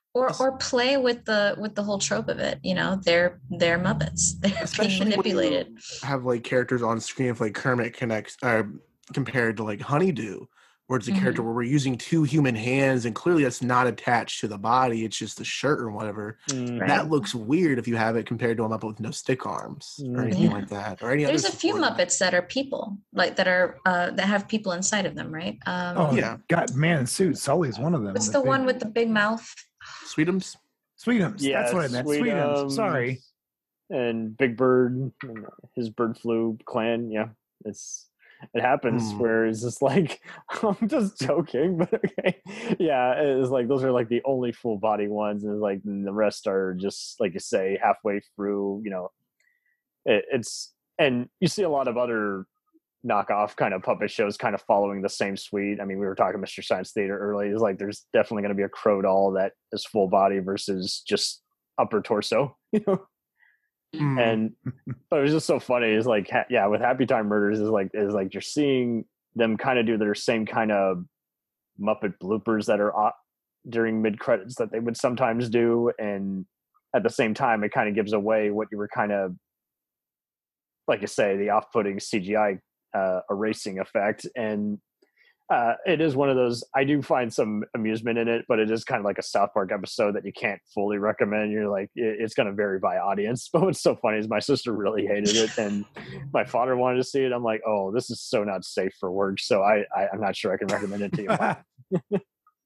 or or play with the with the whole trope of it. You know, they're they're Muppets. They're being Especially when you manipulated. have like characters on screen if like Kermit connects uh, compared to like Honeydew, where it's a character Mhm. where we're using two human hands and clearly that's not attached to the body, it's just the shirt or whatever. Mm, Right. That looks weird if you have it compared to a Muppet with no stick arms or anything Yeah. like that. Or any There's other a few support. Muppets that are people, like that are uh, that have people inside of them, right? Um, Oh Yeah. yeah, got man in suit. Sully's one of them. what's that the they- one with the big mouth? Sweetums? Sweetums? yeah, That's what I meant. Sweetums. Sweetums Sorry. And Big Bird, and his bird flu clan. Yeah, it's it happens Hmm. where it's just like I'm just joking, but okay, yeah, it's like those are like the only full body ones, and like and the rest are just like you say halfway through. You know, it, it's and you see a lot of other knockoff kind of puppet shows kind of following the same suite. I mean, we were talking Mister Science Theater early. It's like there's definitely going to be a Crow doll that is full body versus just upper torso, you know. Hmm. And but it was just so funny. Is like ha- yeah, with Happy Time Murders is like is like you're seeing them kind of do their same kind of Muppet bloopers that are uh, during mid credits that they would sometimes do, and at the same time, it kind of gives away what you were kind of like you say the off-putting C G I uh, erasing effect. And uh, it is one of those. I do find some amusement in it, but it is kind of like a South Park episode that you can't fully recommend. You're like, it, it's going to vary by audience. But what's so funny is my sister really hated it, and my father wanted to see it. I'm like, oh, this is so not safe for work. So I, I I'm not sure I can recommend it to you.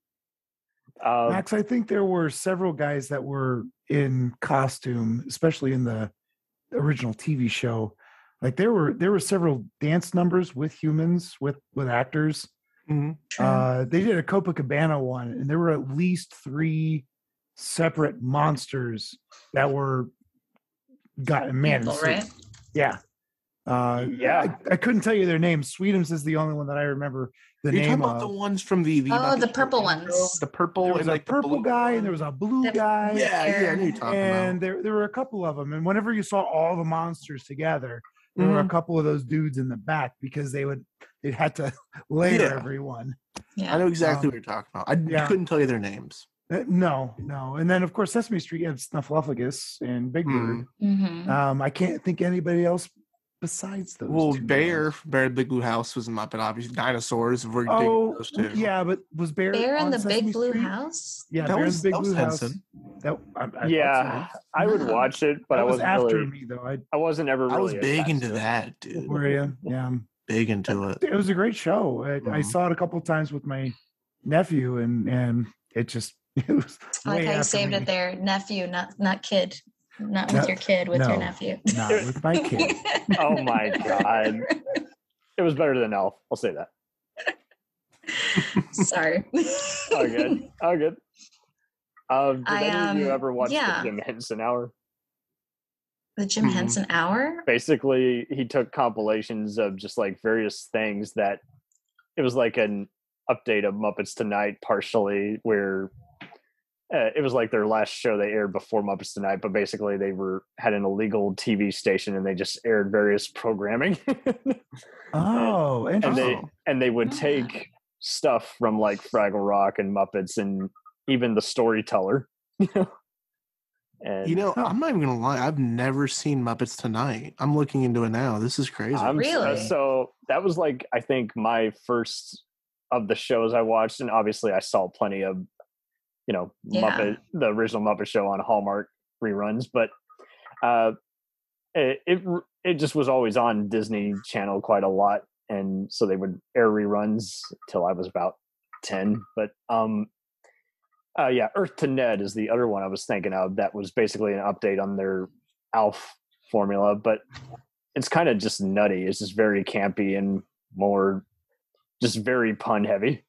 um, Max, I think there were several guys that were in costume, especially in the original T V show. Like there were there were several dance numbers with humans, with with actors. Mhm. Uh, they did a Copacabana one, and there were at least three separate monsters that were got man. People, it's- right? Yeah. Uh, Yeah. I, I couldn't tell you their names. Sweetums is the only one that I remember the You're name talking about of. the ones from the, the Oh, Muppet the Show purple intro? ones. The purple There was and a like the purple blue guy, and one. there was a blue The- guy. Yeah, yeah, I knew you're talking And about. there, there were a couple of them. And whenever you saw all the monsters together, there were a Mhm. couple of those dudes in the back because they would they had to layer Yeah. everyone. Yeah. I know exactly Um, what you're talking about. I yeah. couldn't tell you their names. Uh, no, no. And then of course Sesame Street had Snuffleupagus and Big Bird. Mhm. Um, I can't think anybody else besides those. Well, two Bear, ones. Bear the Big Blue House was a Muppet, obviously. Dinosaurs were digging Oh, those two. yeah, but was Bear Bear in on the Sesame Big Blue Street? House. Yeah, That Bear was- in the Big that was Blue House. Henson. That I, I thought yeah, so. I would No. watch it, but That I was wasn't after really. me though. I I wasn't ever. Really I was big attached into to it. that, dude. were you? Yeah. Big into it. It was a great show. I, I Mhm. saw it a couple of times with my nephew, and and it just it was. I like way how you after saved me. it there. Nephew, not not kid. Not with No, your kid, with no. your nephew. Not with my kid. Oh my god, it was better than Elf. I'll say that. Sorry. Oh good. Oh good. Um, did I, any of you um, ever watch yeah. the Jim Henson Hour? The Jim Mhm. Henson Hour? Basically, he took compilations of just like various things that it was like an update of Muppets Tonight, partially where uh, it was like their last show they aired before Muppets Tonight, but basically they were had an illegal T V station and they just aired various programming. Oh, and interesting. they and they would Ah. take stuff from like Fraggle Rock and Muppets and even the Storyteller, you know. And You know, Huh. I'm not even gonna lie. I've never seen Muppets Tonight. I'm looking into it now. This is crazy. I'm, Really? uh, so that was like I think my first of the shows I watched, and obviously I saw plenty of, you know, Yeah. Muppet, the original Muppet Show on Hallmark reruns, but uh, it, it it just was always on Disney Channel quite a lot, and so they would air reruns till I was about ten. But um, uh, yeah, Earth to Ned is the other one I was thinking of. That was basically an update on their Alf formula, but it's kind of just nutty. It's just very campy and more just very pun heavy.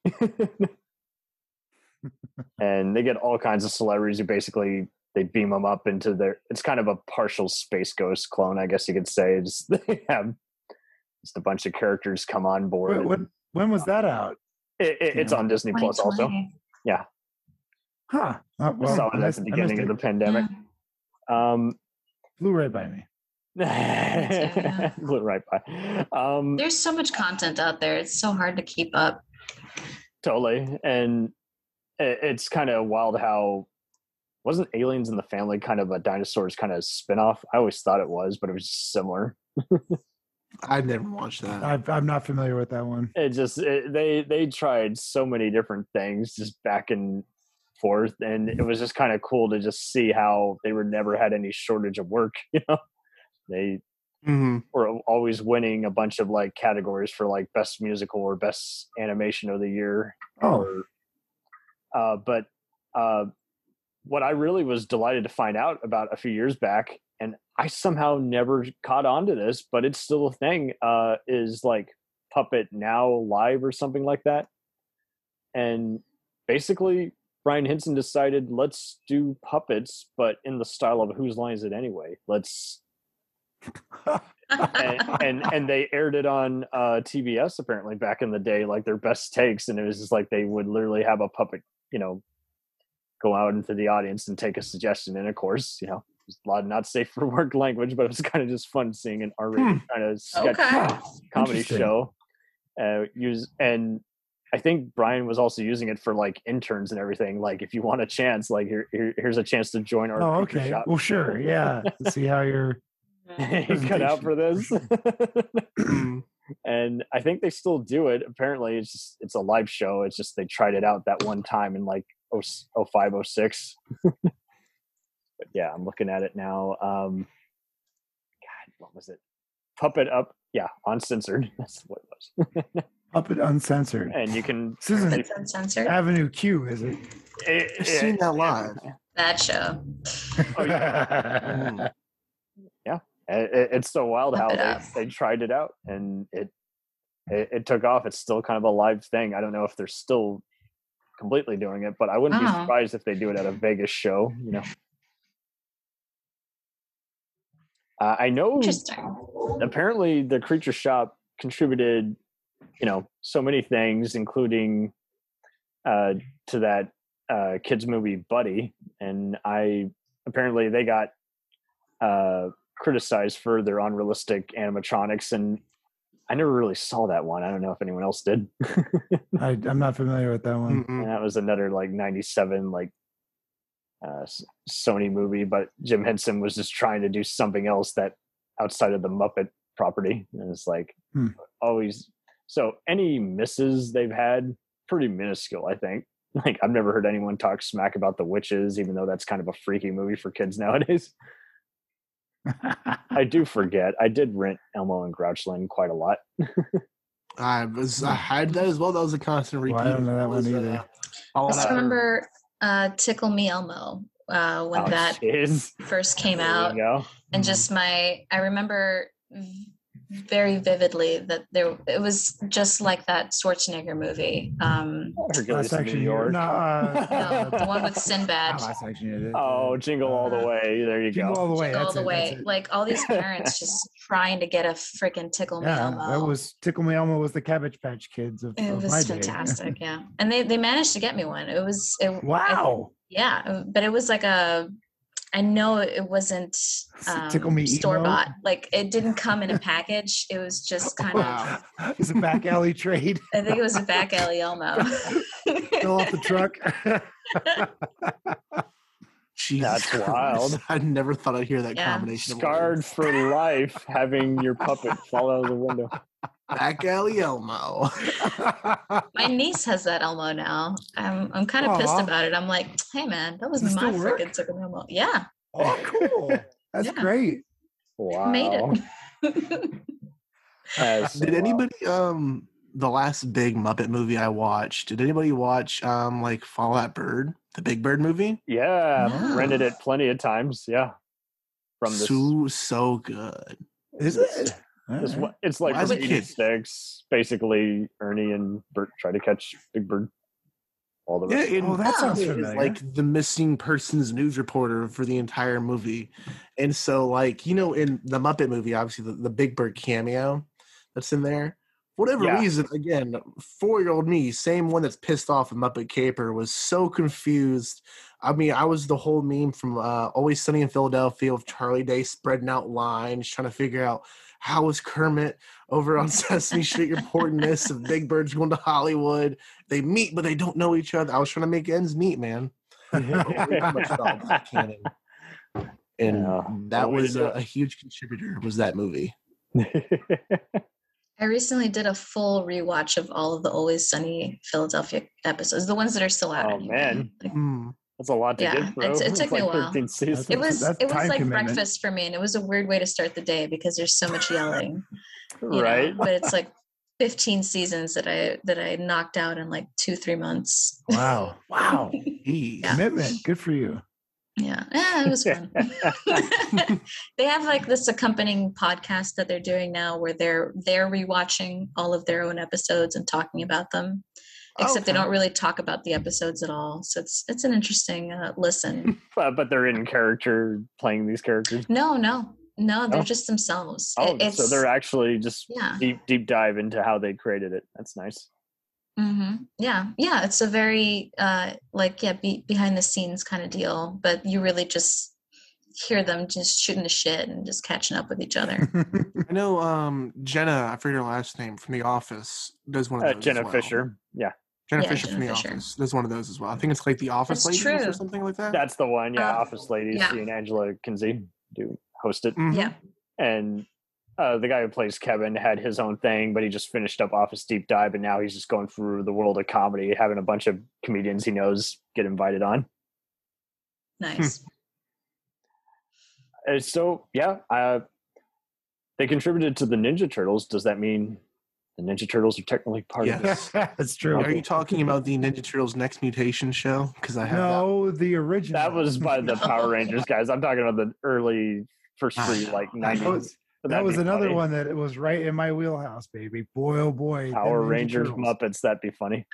And they get all kinds of celebrities who basically they beam them up into their it's kind of a partial Space Ghost clone, I guess you could say. It's, they have just a bunch of characters come on board. Wait, what, when was that out? It, it, it's on Disney Plus also. twenty Huh. Uh, I well, saw it I at missed- the I beginning missed of the it. pandemic. Um, Flew right by me. yeah. blew right by. Um, There's so much content out there. It's so hard to keep up. Totally. And it, it's kind of wild how wasn't Aliens in the Family kind of a dinosaurs kind of spinoff? I always thought it was, but it was just similar. I never watched that. I've, I'm not familiar with that one. It just it, they they tried so many different things just back and forth, and it was just kind of cool to just see how they were never had any shortage of work. You know, they Mm-hmm. were always winning a bunch of like categories for like best musical or best animation of the year. Oh. Or, uh, but uh, what I really was delighted to find out about a few years back, and I somehow never caught on to this, but it's still a thing, uh, is like Puppet Now Live or something like that. And basically, Brian Henson decided, let's do puppets, but in the style of Whose Line Is It Anyway? Let's and, and and they aired it on uh, T B S apparently back in the day, like their best takes, and it was just like they would literally have a puppet, you know, go out into the audience and take a suggestion. And of course, you know, there's a lot of not safe for work language, but it was kind of just fun seeing an R-rated kind of sketch Okay. comedy Interesting. show uh, use. And I think Brian was also using it for like interns and everything. Like, if you want a chance, like here, here here's a chance to join our Oh, creature okay. shop. Well, sure. Yeah. Let's see how you're. You cut out for this. Mm. And I think they still do it. Apparently it's just it's a live show. It's just they tried it out that one time in like oh five, oh six. But yeah, I'm looking at it now. Um God, what was it? Puppet Up. Yeah, Uncensored. That's what it was. Puppet Uncensored. And you can This isn't It's uncensored. Avenue Q, is it? it, I've seen that live. That show. Oh, yeah. Mm. It, it- it's so wild how Puppet they, Up. they tried it out and it, it it took off. It's still kind of a live thing. I don't know if they're still completely doing it, but I wouldn't be Oh. surprised if they do it at a Vegas show. You know, uh, I know. Interesting. Apparently, the Creature Shop contributed, you know, so many things, including uh, to that uh, kids movie Buddy, and I apparently they got uh, criticized for their unrealistic animatronics, and I never really saw that one. I don't know if anyone else did. I, I'm not familiar with that one. Mm-mm. And that was another like ninety-seven like uh, S- Sony movie, but Jim Henson was just trying to do something else that outside of the Muppet property, and it's like Hmm. always. So any misses they've had pretty minuscule, I think. Like I've never heard anyone talk smack about The Witches, even though that's kind of a freaky movie for kids nowadays. I do forget. I did rent Elmo and Grouchland quite a lot. I was I had that as well. That was a constant repeat. Well, I don't know that one Was, uh, either. all I just that- remember uh, Tickle Me Elmo uh, when Oh, that jeez. first came There out. you go. And Mhm. just my, I remember v- very vividly that there, it was just like that Schwarzenegger movie. Um, Hercules Last in Action New Hero. York. No, uh, no, the one with not Sinbad. Last Action Hero. Oh, Jingle All the Way. There you Jingle go. all the way. all That's the it, way. that's it. Like all these parents just trying to get a freaking Tickle Me Yeah, Elmo. that was Tickle Me Elmo was the Cabbage Patch Kids of, It of was my day. fantastic, yeah. And they they managed to get me one. It was it, Wow. yeah, uh, but it was like a. I know it wasn't Tickle um, Me store Emo? bought. Like it didn't come in a package. It was just kind of. Wow. It's a back alley trade. I think it was a back alley Elmo. Fell off the truck. Jesus That's Christ. wild. I never thought I'd hear that Yeah. combination. of Scarred words. for life, having your puppet fall out of the window. Back alley Elmo. My niece has that Elmo now. I'm I'm kind of pissed Aw. about it. I'm like, hey man, that was Does it my still work? freaking Tickle Me Elmo. Yeah, Oh, cool. That's Yeah. great. Wow. made it. That's so Did wild. anybody um the last big Muppet movie I watched? Did anybody watch um like Fall That Bird, the Big Bird movie? Yeah, No. rented it plenty of times. Yeah, from this. So so good. Is it? All this right. one- it's like Well, as a from kid- eighty-six. Basically, Ernie and Bert try to catch Big Bird. All the Yeah, rest. and Oh, that sounds is familiar. like the missing persons news reporter for the entire movie. And so, like, you know, in the Muppet movie, obviously the, the Big Bird cameo that's in there. For whatever Yeah. reason, again, four-year-old me, same one that's pissed off at Muppet Caper, was so confused. I mean, I was the whole meme from uh, Always Sunny in Philadelphia of Charlie Day spreading out lines, trying to figure out how was Kermit over on Sesame Street reporting this of Big Bird's going to Hollywood. They meet, but they don't know each other. I was trying to make ends meet, man. Way too much about Black Cannon. And Yeah. that What a way to was do a, it. a huge contributor. Was that movie? I recently did a full rewatch of all of the Always Sunny Philadelphia episodes, the ones that are still out. Oh, anyway. man. Like, Mm. That's a lot to Yeah, get through. it's- it It's took me like a while. thirteen seasons. it was That's it was time like commitment. breakfast for me, and it was a weird way to start the day because there's so much yelling, you right? know, but it's like fifteen seasons that I that I knocked out in like two three months. Wow. Wow. Jeez. Yeah. Commitment. Good for you. Yeah, yeah, it was fun. They have like this accompanying podcast that they're doing now where they're they're rewatching all of their own episodes and talking about them. Except they Okay. don't really talk about the episodes at all. So it's it's an interesting uh, listen. but, but they're in character playing these characters. No, no, no, they're Oh. just themselves. Oh, It- it's so they're actually just yeah. deep deep dive into how they created it. That's nice. hmm Yeah, yeah, it's a very uh like yeah, be, behind the scenes kind of deal, but you really just hear them just shooting the shit and just catching up with each other. I know um, Jenna, I forget her last name, from The Office, does one of Uh, those. Jenna as well. Fisher. Yeah, Jenna Yeah, Fisher Jenna from The Fisher. Office does one of those as well. I think it's like The Office That's Ladies true. or something like that. that's the one. Yeah, Uh, Office Ladies. yeah. She and Angela Kinsey do host it. Mhm. Yeah. And uh, the guy who plays Kevin had his own thing, but he just finished up Office Deep Dive, and now he's just going through the world of comedy, having a bunch of comedians he knows get invited on. Nice. And so, yeah, uh, they contributed to the Ninja Turtles. Does that mean the Ninja Turtles are technically part of this? Yes. That's true. Are you talking about the Ninja Turtles Next Mutation show? Because I have No, the original. That was by the Power Rangers guys. I'm talking about the early first three, like That nineties. was, But that that'd was be another funny. one that it was right in my wheelhouse, baby. Boy, oh boy. them Power Ninja Rangers Turtles. Muppets. That'd be funny.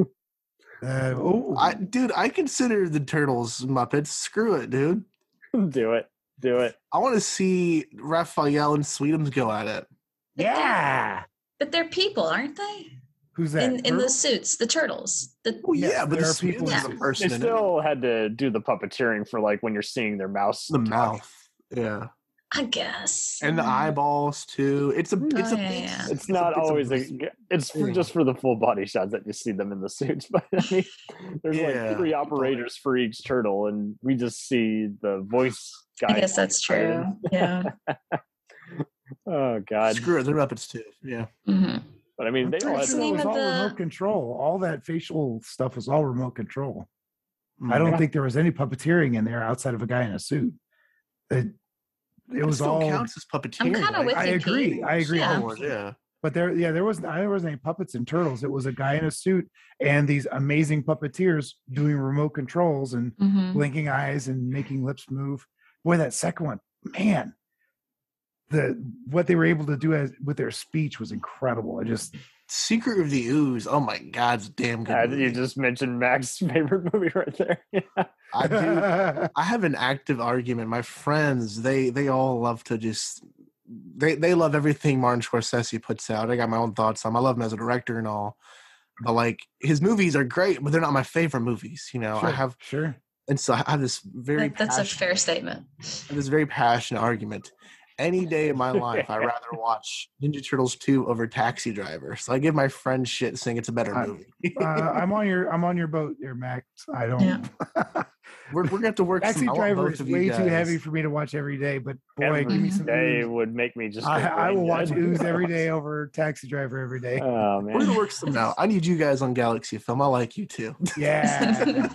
Uh, oh, that. I, dude, I consider the Turtles Muppets. Screw it, dude. Do it. Do it. I want to see Raphael and Sweetums go at it. yeah. But they're people, aren't they? Who's that? In in the Turtle? suits, the turtles. The, Oh Yes, yeah, but there the are people Sweetums in is a it. person They in still had to do the puppeteering for like when you're seeing their mouse. it. The talk. mouth, yeah, I guess. and the eyeballs too. It's a, it's Oh, a, yeah, it's, yeah. It's it's not a, it's always a, a. It's for, thing. just for the full body shots that you see them in the suits. But I mean, there's Yeah, like three but- operators for each turtle, and we just see the voice guy. I guess that's true. Yeah. Oh God! Screw it, they're Muppets too. Yeah, hmm But I mean, they all Pretty had What's the sure it name was of all the- remote control. All that facial stuff was all remote control. I Mm. don't think there was any puppeteering in there outside of a guy in a suit. It, it It was still all. counts as puppeteering. kinda right? with I you, agree. Pete. I agree. Yeah. Oh, yeah. But there, yeah, there wasn't. There wasn't any puppets and turtles. It was a guy in a suit and these amazing puppeteers doing remote controls and hmm blinking eyes and making lips move. Boy, that second one, man, the what they were able to do as with their speech was incredible. I just Secret of the Ooze. Oh my God, it's a damn good. Uh, movie. you just mentioned Mac's favorite movie right there. I do. I have an active argument. My friends, they they all love to just they they love everything Martin Scorsese puts out. I got my own thoughts on him. I love him as a director and all. But like his movies are great, but they're not my favorite movies. You know, sure, I have sure. and so I have this very That, that's a passionate- fair statement. I have this very passionate argument. Any day of my life, I'd rather watch Ninja Turtles two over Taxi Driver. So I give my friend shit saying it's a better I- movie. Uh, I'm on your I'm on your boat there, Max. I don't. Yeah. we're, we're gonna have to work. Taxi some, I want Driver both is of you way too guys. heavy for me to watch every day. But boy, Every give me some day Ooze. would make me just. I, go I will brain watch dead. Ooze every day over Taxi Driver every day. Oh We're gonna man! work some out. I need you guys on Galaxy Film. I like you too. Yeah.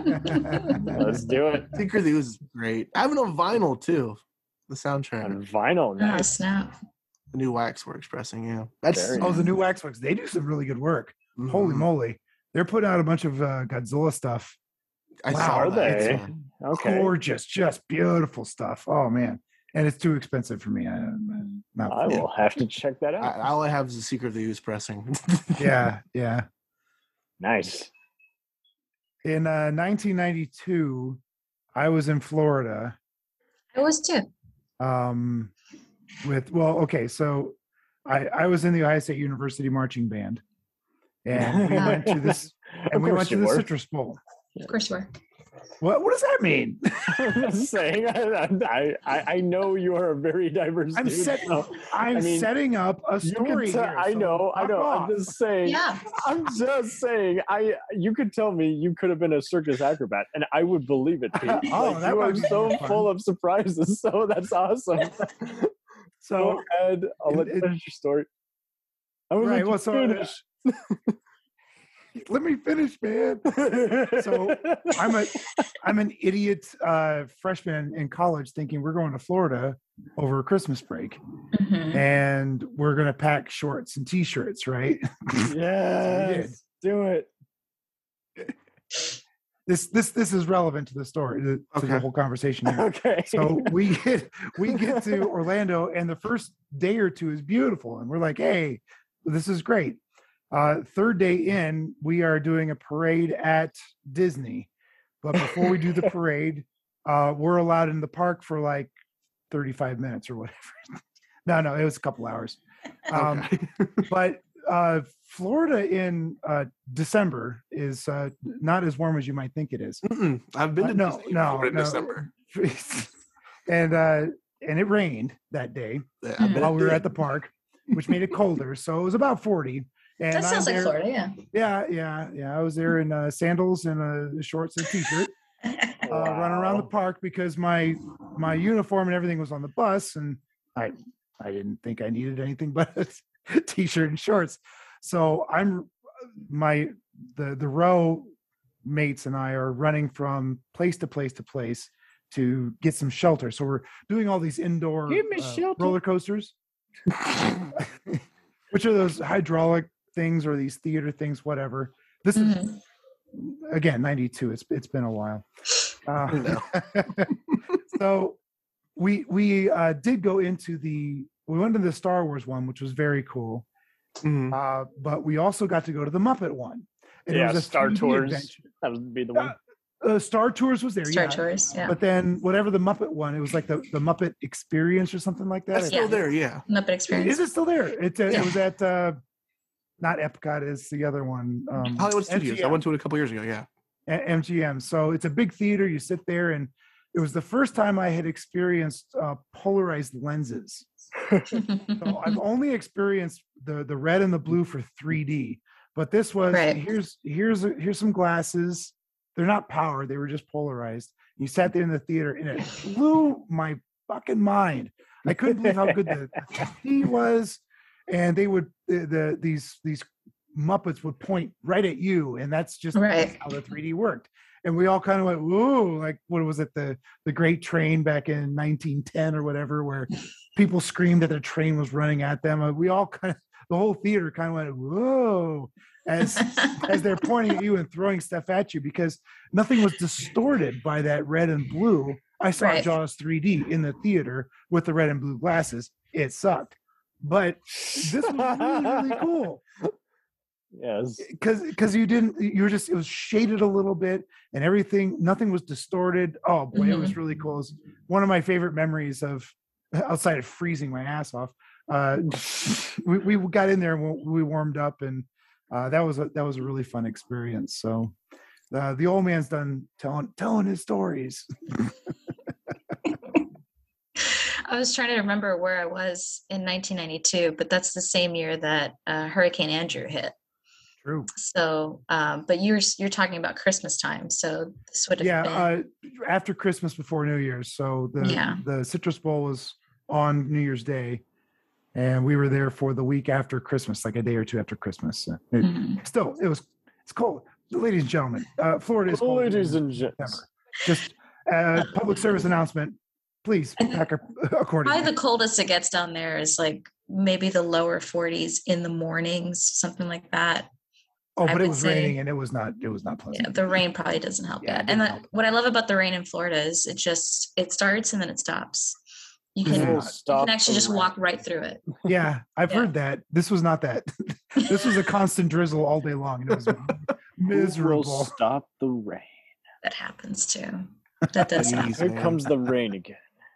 Let's do it Secret of the Ooze is great. I have it on vinyl too. The soundtrack, on vinyl. Oh, Nice. snap. the new wax we're expressing. Yeah, that's Very Oh, the new Waxworks. They do some really good work. Holy Mhm. moly. They're putting out a bunch of uh, Godzilla stuff. I Wow, saw Are that. they? It's, uh, Okay. Gorgeous, just beautiful stuff. Oh, man. And it's too expensive for me. I, I'm not I will have to check that I, out. all I have is the Secret of the Ooze pressing. Yeah, yeah. Nice. In uh, nineteen ninety-two, I was in Florida. I was too. Um, with well, okay, so I I was in the Ohio State University marching band, and we went to this Of and we course went to you the were. Citrus Bowl. Of course you were. What what does that mean? I'm just saying. I, I I know you are a very diverse. I'm dude, set, so, I'm I mean, setting up a you story can tell. here. I so know. I fuck know. off. I'm just saying. Yeah. I'm just saying. I you could tell me you could have been a circus acrobat, and I would believe it, Pete. Oh, Like, that you might are be so more fun. full of surprises. So that's awesome. So Go ahead. I'll let it- you it- finish your story. I will Right, let you well, so, uh, finish. let me finish, man. So I'm a I'm an idiot uh, freshman in college thinking we're going to Florida over Christmas break Mhm. and we're gonna pack shorts and t-shirts, right? Yes, do it. This this this is relevant to the story to, to Okay. the whole conversation here. Okay. So we get we get to Orlando, and the first day or two is beautiful, and we're like, "Hey, this is great." Uh, third day in, we are doing a parade at Disney, but before we do the parade, uh, we're allowed in the park for like thirty-five minutes or whatever. no, no, it was a couple hours. Um, Okay. but uh, Florida in uh, December is uh, not as warm as you might think it is. Mm-mm. I've been Uh, to no, Disney no, before in no. December. and uh, and it rained that day Yeah, I bet while it we were did. at the park, which made it colder. So it was about forty. And That sounds I'm like there- Florida, yeah. Yeah, yeah, yeah. I was there in uh, sandals and uh, shorts and t-shirt, uh, running around the Wow. park because my my uniform and everything was on the bus, and I I didn't think I needed anything but a t-shirt and shorts. So I'm my the the row mates and I are running from place to place to place to get some shelter. So we're doing all these indoor Give me uh, shelter. roller coasters, which are those hydraulic things or these theater things, whatever. This is Mhm. again ninety-two. It's it's been a while. Uh, No. so we we uh, did go into the we went to the Star Wars one, which was very cool. Mhm. Uh, but we also got to go to the Muppet one. And Yeah, it was a Star three D Tours. adventure. That would be the one. Uh, Star Tours was there, Star yeah. Tours, yeah. But then whatever the Muppet one, it was like the, the Muppet Experience or something like that. That's I still Yeah. there, yeah. Muppet Experience. Is it still there? It, uh, Yeah. it was at uh, not Epcot, it's the other one. Um, Hollywood Studios. I M G M. went to it a couple years ago, yeah. A- M G M. So it's a big theater. You sit there, and it was the first time I had experienced uh, polarized lenses. So I've only experienced the the red and the blue for three D, but this was Right. here's here's a, here's some glasses. They're not powered; they were just polarized. You sat there in the theater, and it blew my fucking mind. I couldn't believe how good the, the three D was, and they would the, the these these Muppets would point right at you, and that's just Right. how the three D worked. And we all kind of went, "Whoa!" Like what was it, the the Great Train back in nineteen ten or whatever, where people screamed that the train was running at them. Uh, We all kind of the whole theater kind of went, "Whoa!" as as they're pointing at you and throwing stuff at you because nothing was distorted by that red and blue. I saw Right. Jaws three D in the theater with the red and blue glasses. It sucked, but this was really really cool Yes. because because you didn't you were just it was shaded a little bit and everything, nothing was distorted. Oh boy, it was really cool. It's one of my favorite memories of outside of freezing my ass off. Uh, we we got in there and we we warmed up, and uh, that was a that was a really fun experience. So uh, the old man's done telling telling his stories. I was trying to remember where I was in nineteen ninety-two, but that's the same year that uh, Hurricane Andrew hit. True. So, um, but you're you're talking about Christmas time, so this would have Yeah, been uh, after Christmas, before New Year's. So the Yeah. the Citrus Bowl was on New Year's Day, and we were there for the week after Christmas, like a day or two after Christmas. Uh, it- Mhm. Still, it was it's cold, ladies and gentlemen. Uh, Florida is cold. Ladies in and gents. December. Just uh, public service announcement. Please pack a- accordingly. Probably the coldest it gets down there is like maybe the lower forties in the mornings, something like that. oh, I but it would was say- raining, and it was not. It was not pleasant. Yeah, the rain probably doesn't help Yeah, it yet. didn't And the, help. what I love about the rain in Florida is it just it starts and then it stops. You Mhm. can We'll you stop can actually the just rain. walk right through it. Yeah, I've Yeah. heard that. This was not that. This was a constant drizzle all day long. and It was Who will miserable. stop the rain? That happens too. That does happen. Jeez, Here man. comes the rain again.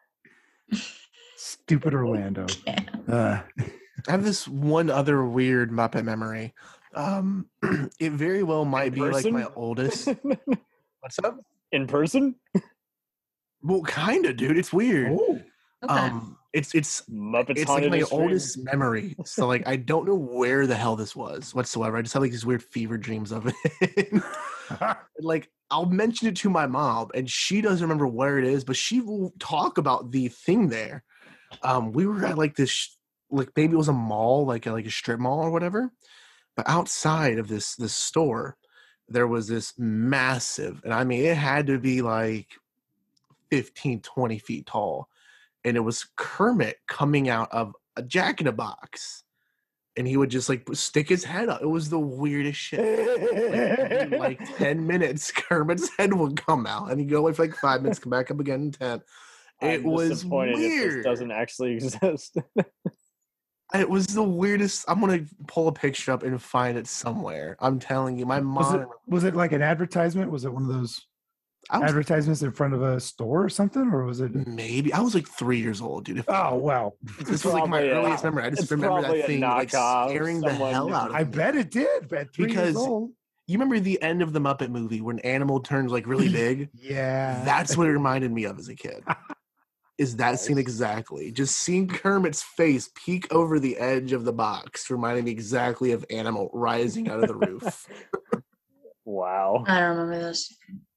Stupid Orlando. Yeah. Uh, I have this one other weird Muppet memory. Um, it very well might be like person? my oldest. What's up? in person. Well, kind of, dude. It's weird. Oh, Okay. Um, it's it's Muppets it's like haunted my his dreams. oldest memory. So like I don't know where the hell this was whatsoever. I just have like these weird fever dreams of it. Like I'll mention it to my mom, and she doesn't remember where it is, but she will talk about the thing there. Um, we were at like this, like maybe it was a mall, like a, like a strip mall or whatever. But outside of this this store, there was this massive, and I mean it had to be like fifteen, twenty feet tall. And it was Kermit coming out of a Jack in a Box. And he would just like stick his head up. It was the weirdest shit. Like, in like ten minutes, Kermit's head would come out. And he'd go away for like five minutes, come back up again in ten. It I'm was disappointed weird. if this doesn't actually exist. It was the weirdest. I'm going to pull a picture up and find it somewhere. I'm telling you, my was mom. it was it like an advertisement? Was it one of those I was, advertisements in front of a store or something, or was it? maybe. I was like three years old, dude. If, Oh wow! this was like my probably a- earliest memory. I just it's remember probably that a thing like knockoff. scaring the Someone- hell out of I me. bet it did. At three Because- years old. You remember the end of the Muppet movie when Animal turns like really big? Yeah, That's what it reminded me of as a kid. Is that scene Nice. exactly? Just seeing Kermit's face peek over the edge of the box reminded me exactly of Animal rising out of the roof. Wow. I don't remember this.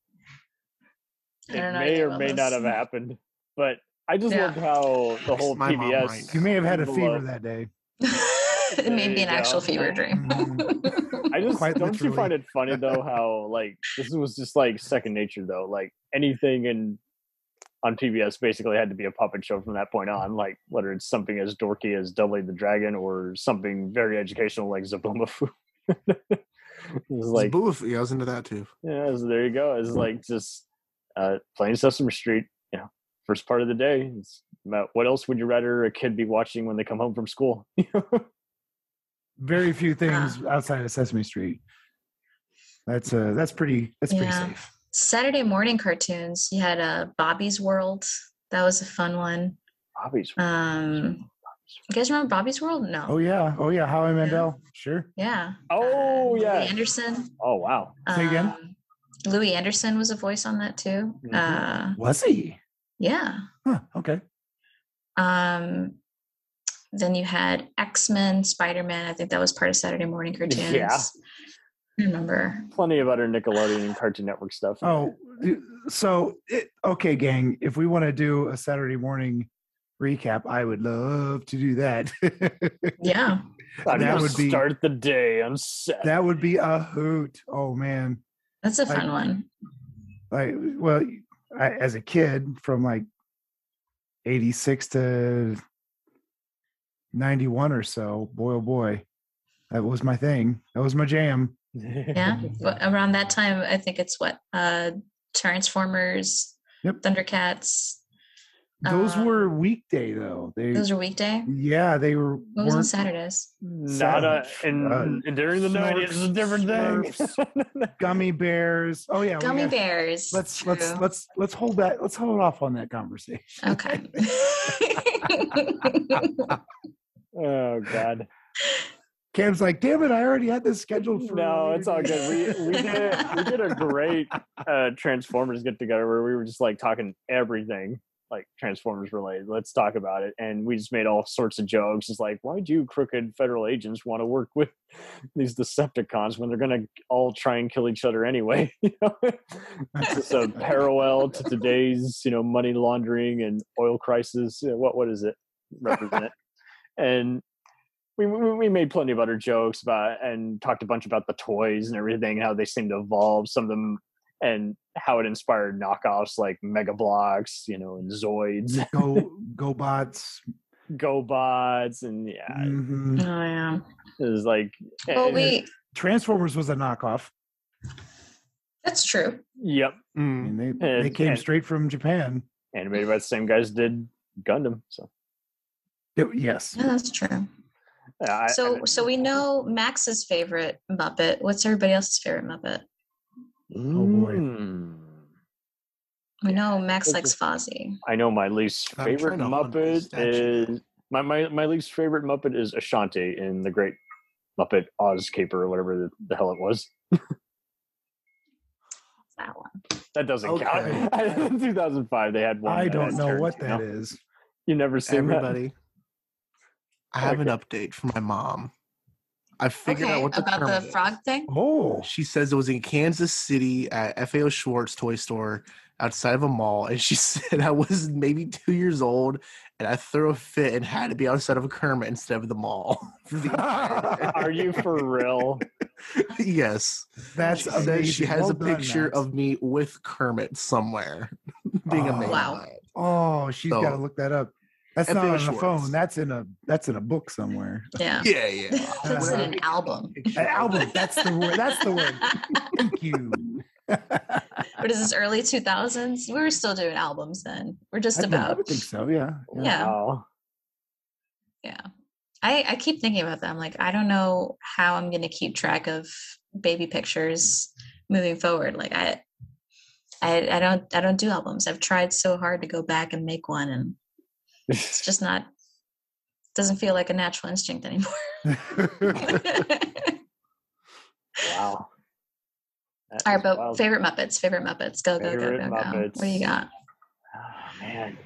I It don't know may anything or about may this. not have happened, but I just Yeah. loved how the whole My mom P B S. right you may have had a people fever love- that day. It may There be you an actual go. fever dream. Mhm. I just Quite don't you literally. find it funny though how like this was just like second nature though. Like anything in on P B S basically had to be a puppet show from that point on. Like whether it's something as dorky as Dudley the Dragon or something very educational like Zaboomafoo. It was like Boof, yeah, I was into that too. yeah, so there you go. It's like just uh, playing Sesame Street. You know, first part of the day. It's about what else would you rather a kid be watching when they come home from school? Very few things outside of Sesame Street. That's uh that's pretty that's pretty Yeah. safe. Saturday morning cartoons. You had uh, Bobby's World. That was a fun one. Bobby's. Um, you guys remember Bobby's World? No. Oh yeah, oh yeah, Howie Mandel, sure. Yeah. Oh, uh, yeah. Louis Anderson. Oh wow. Say again? Um, Louis Anderson was a voice on that too. Mhm. Uh, Was he? yeah. Huh, okay. Um, then you had X-Men, Spider-Man. I think that was part of Saturday morning cartoons. Yeah. I remember. Plenty of other Nickelodeon and Cartoon Network stuff. Oh, so it, okay, gang. If we want to do a Saturday morning recap, I would love to do that. Yeah. How do that you would be- start the day on set. That would be a hoot. Oh man. That's a Like- fun one. Like, well, I, as a kid from like eighty-six to ninety-one or so, boy, oh boy, that was my thing. That was my jam. Yeah. But around that time, I think it's what? Uh, Transformers, Yep. Thundercats. Those Um, were weekday though. They, Those are weekday. yeah, they were. What was on weren't- Saturdays? Not a, in, Uh, in during the nineties, it's a different thing. Gummy bears. Oh yeah, we Gummy got- bears. Let's let's True. let's let's hold that. Let's hold off on that conversation. Okay. Oh God. Cam's like, damn it, I already had this scheduled for. No, later it's all today." good. We we did we did a great uh, Transformers get together where we were just like talking everything like Transformers related. Let's talk about it, and we just made all sorts of jokes. It's like, why do crooked federal agents want to work with these Decepticons when they're gonna all try and kill each other anyway? You know, it's just a parallel to today's you know money laundering and oil crisis. You know, what what is it represent? And we, we we made plenty of other jokes about and talked a bunch about the toys and everything, how they seem to evolve, some of them, and how it inspired knockoffs like Mega Bloks, you know, and Zoids, Go go bots. GoBots, and yeah, Mhm. Oh yeah. it was like, Well, and- we. Transformers was a knockoff. That's true. yep, I Mm. mean, they they And- came and- straight from Japan. animated by the same guys did Gundam. So It- yes. Yeah, that's true. yeah, I, So, I, so we know Max's favorite Muppet. What's everybody else's favorite Muppet? Oh, boy. Mm. We know Max What's likes Fozzie. I know my least I'm favorite trying to hunt this Muppet statue. is my, my my least favorite Muppet is Ashanti in the Great Muppet Oz Caper or whatever the, the hell it was. That one. That doesn't Okay. count. In two thousand five, they had one. I that don't had know turns, what you that know? is. You never seen that? Everybody, I have an Okay. update from my mom. I figured Okay, out what the about Kermit the is. frog thing. Oh, She says it was in Kansas City at F A O Schwartz toy store outside of a mall. And she said I was maybe two years old and I threw a fit and had to be outside of a Kermit instead of the mall. For the entire Are you for real? Yes. that's She amazing. says she has Well a done, picture Max. of me with Kermit somewhere being Oh. amazing. Wow. Oh, she's So, got to look that up. That's F A O not on the Schwartz. phone. That's in a that's in a book somewhere. Yeah. Yeah, yeah. That's in an album. An album. That's the word. That's the word. Thank you. What is this, early two thousands? We were still doing albums then. We're just I, think- I about, would think so. Yeah. Yeah. Wow. yeah. I, I keep thinking about that. I'm like, I don't know how I'm going to keep track of baby pictures moving forward. Like I, I, I don't, I don't do albums. I've tried so hard to go back and make one, and it's just not, doesn't feel like a natural instinct anymore. Wow. That All right, is but wild. favorite Muppets, favorite Muppets. Go, go, go, Favorite go, go. Muppets. What do you got? Oh, man.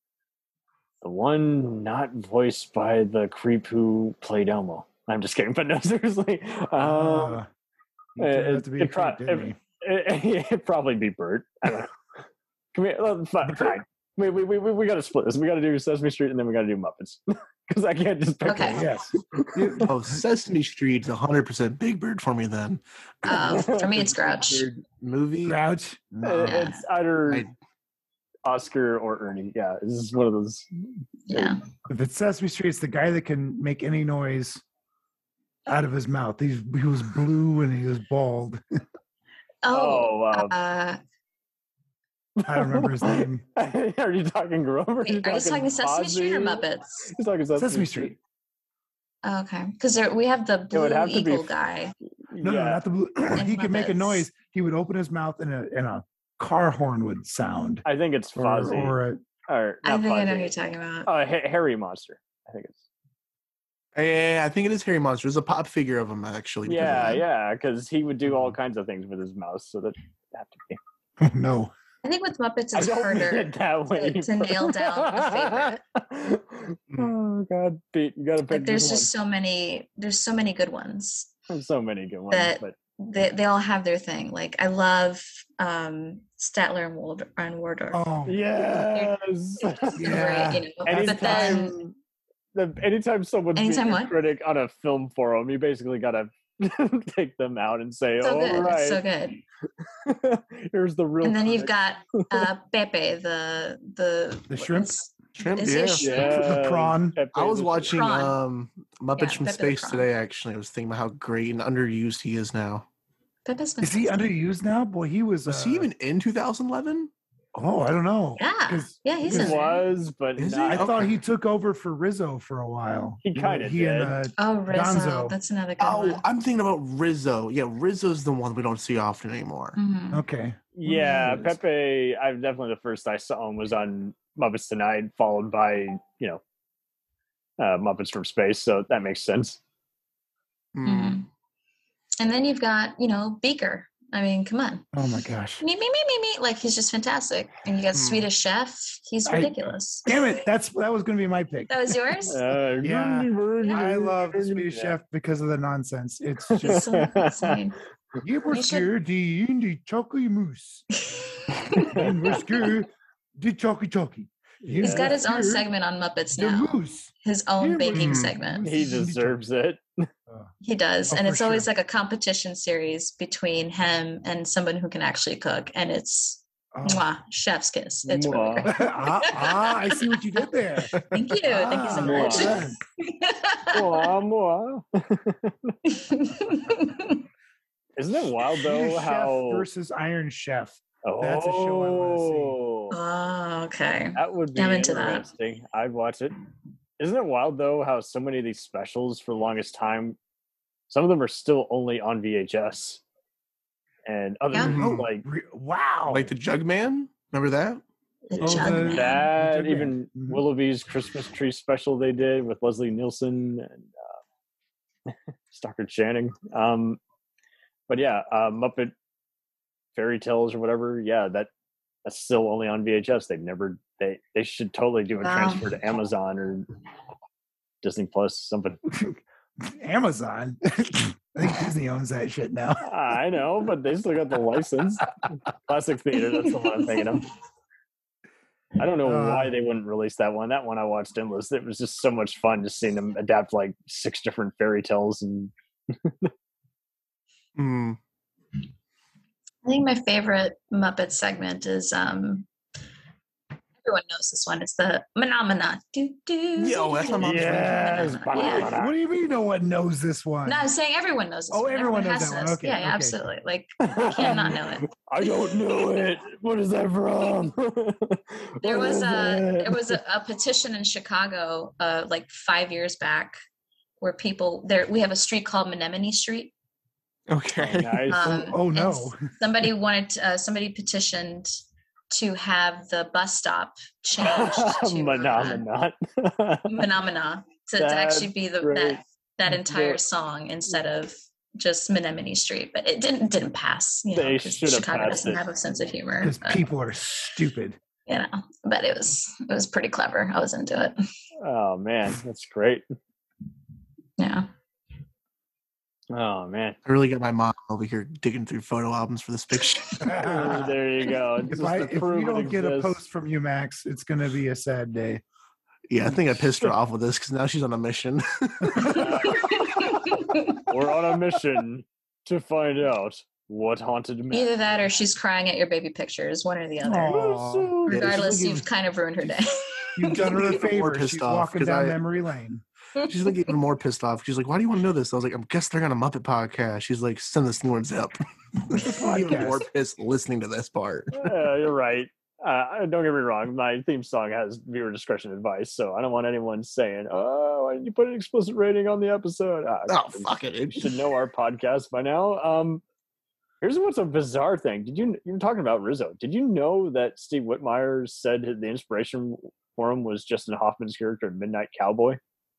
The one not voiced by the creep who played Elmo. I'm just kidding, but no, seriously. Um, Uh, he turned out it, to be a it, pro- creep, didn't he? it, it, it'd probably be Bert. I don't know. Come here. well, Fine. fine. We, we, we, we, we got to split this. We got to do Sesame Street and then we got to do Muppets. Because I can't just pick Okay. one. Yes. Oh, Sesame Street's one hundred percent Big Bird for me then. Uh, for me, it's Grouch. Bird movie. Grouch. Uh, Yeah. It's either I- Oscar or Ernie. Yeah, this is one of those. Yeah. If it's Sesame Street, it's the guy that can make any noise out of his mouth. He's he was blue and he was bald. Oh, Oh, wow. uh, I don't remember his name. Are you talking Grover? wait, are you talking Sesame Street or Fozzie? Muppets? He's talking Sesame, Sesame Street. Oh, okay, because we have the It would blue have to be eagle f- guy. No, no, Yeah. not the blue. he could make a Muppets. noise. He would open his mouth and a and a car horn would sound. I think it's Or, Fozzie. or a, Or, I not think I know Fozzie. who you're talking about. Oh, Ha- Harry Monster. I think it's. Yeah, I think it is Harry Monster. There's a pop figure of him actually. because of Yeah, that. yeah, because he would do all kinds of things with his mouth, so that have to be. no. I think with Muppets, I it's don't mean harder it that way. to, to nail down a favorite. Oh God, Pete, you gotta pick. Like, there's just just so many. There's so many good ones. one. so many good ones, that- but They they all have their thing. Like I love um, Statler and, Wald- and Waldorf. Oh, yes. It's just Yeah. great, you know. But then anytime, the, anytime someone's Anytime being a what? critic on a film forum, you basically gotta take them out and say, so "All good, right, it's so good. here's the real." And then you've critic." got uh, Pepe, the the The shrimp? it's- Shrimp, Is he a yeah. shrimp? Yeah, The prawn. Pepe I was the- watching Prawn. um, Muppets Yeah, from Pepe the Space Prawn. today. Actually, I was thinking about how great and underused he is now. Pepe's Is he fantastic. underused now? Boy, he was. Was uh, he even in two thousand eleven? Oh, I don't know. Yeah, 'Cause yeah, he's He in there. was, but Is he? not, I thought Okay. he took over for Rizzo for a while. He kinda He and did. uh, Oh, Rizzo, Gonzo. that's another good Oh, one. I'm thinking about Rizzo. Yeah, Rizzo's the one we don't see often anymore. Mhm. okay. Yeah, Who knows? Pepe. I definitely the first I saw him was on Muppets Tonight, followed by you know uh, Muppets from Space. So that makes sense. Hmm. Mhm. And then you've got you know Beaker. I mean, come on, Oh my gosh. me me me me me. Like he's just fantastic. And you got Hmm. Swedish Chef. He's I- ridiculous. Damn it! That's that was going to be my pick. That was yours. Uh, Yeah. I love the Yeah. Swedish Chef because of the nonsense. It's He's just so insane. you were You should- scared the the chocolate mousse. And we're scared the chocolate chocolate. He's got his own Scared segment on Muppets The now. mousse. His own Yeah, baking but- segment. He deserves it. He does. Oh, and for it's always sure. like a competition series between him and someone who can actually cook. And it's Oh. mwah, chef's kiss. It's really Mwah. great. ah, ah, I see what you did there. Thank you. Thank you so Ah, much. Mwah, mwah. Isn't it wild though Swedish Chef how versus Iron Chef. oh, That's a show I wanna oh, okay. that would be I'm into that. interesting. I'd watch it. Isn't it wild though how so many of these specials for the longest time, some of them are still only on V H S, and others Yeah. are Oh, like re- wow. Like the Jugman? Remember that? The Oh, Jug the- Man. that. Jugman. Even Mhm. Willoughby's Christmas tree special they did with Leslie Nielsen and uh, Stockard Channing. Um, but yeah, uh, Muppet fairy tales or whatever. Yeah, that that's still only on V H S. They've never they they should totally do a Wow. transfer to Amazon or Disney Plus, something. Amazon. I think Disney owns that shit now. I know, but they still got the license. Classic Theater, that's the one I'm thinking of. I don't know Uh, why they wouldn't release that one. That one I watched endless. It was just so much fun just seeing them adapt like six different fairy tales and Mm. I think my favorite Muppet segment is um everyone knows this one. It's the Phenomena. Do do. Yo, that's my mom's yes, favorite. Yeah. What do you mean no one knows this one? No, I'm saying everyone knows this Oh, one. everyone knows has that one. this. Okay, yeah, yeah, okay. absolutely. Like, you can't not know it. I don't know it. What is that from? There What was is a it? there was a, a petition in Chicago, uh, like five years back, where people there. We have a street called Menominee Street. Okay. Oh, nice. Um, oh and no. s- somebody wanted to, uh, somebody petitioned to have the bus stop changed to uh, Phenomenon. Phenomena to, to actually be the great. that that entire The- song instead of just Menominee Street. But it didn't didn't pass. You know, They 'cause should have Chicago passed doesn't it. have a sense of humor. Because but, people are stupid. you know, but it was it was pretty clever. I was into it. Oh man, that's great. Yeah. Oh man. I really got my mom over here digging through photo albums for this picture. There you go. If Just I to if prove we it don't get a exists. post from you, Max, it's gonna be a sad day. Yeah, I think I pissed her off with this because now she's on a mission. We're on a mission to find out what haunted me. Either that or she's crying at your baby pictures, one or the other. Aw. Yeah, Regardless, she's you've kind of ruined her day. You've done her a Even more favor. pissed She's off, walking 'cause down I- memory lane. She's like even more pissed off. She's like, "Why do you want to know this?" I was like, "I guess they're on a Muppet podcast." She's like, "Send this new one zip." Even more pissed listening to this part. Yeah, you're right. Uh, don't get me wrong. My theme song has viewer discretion advice, so I don't want anyone saying, "Oh, why did you put an explicit rating on the episode?" Uh, Oh fuck it! you dude. should know our podcast by now. Um, here's what's a bizarre thing. Did you you were talking about Rizzo? Did you know that Steve Whitmire said the inspiration for him was Justin Hoffman's character in Midnight Cowboy?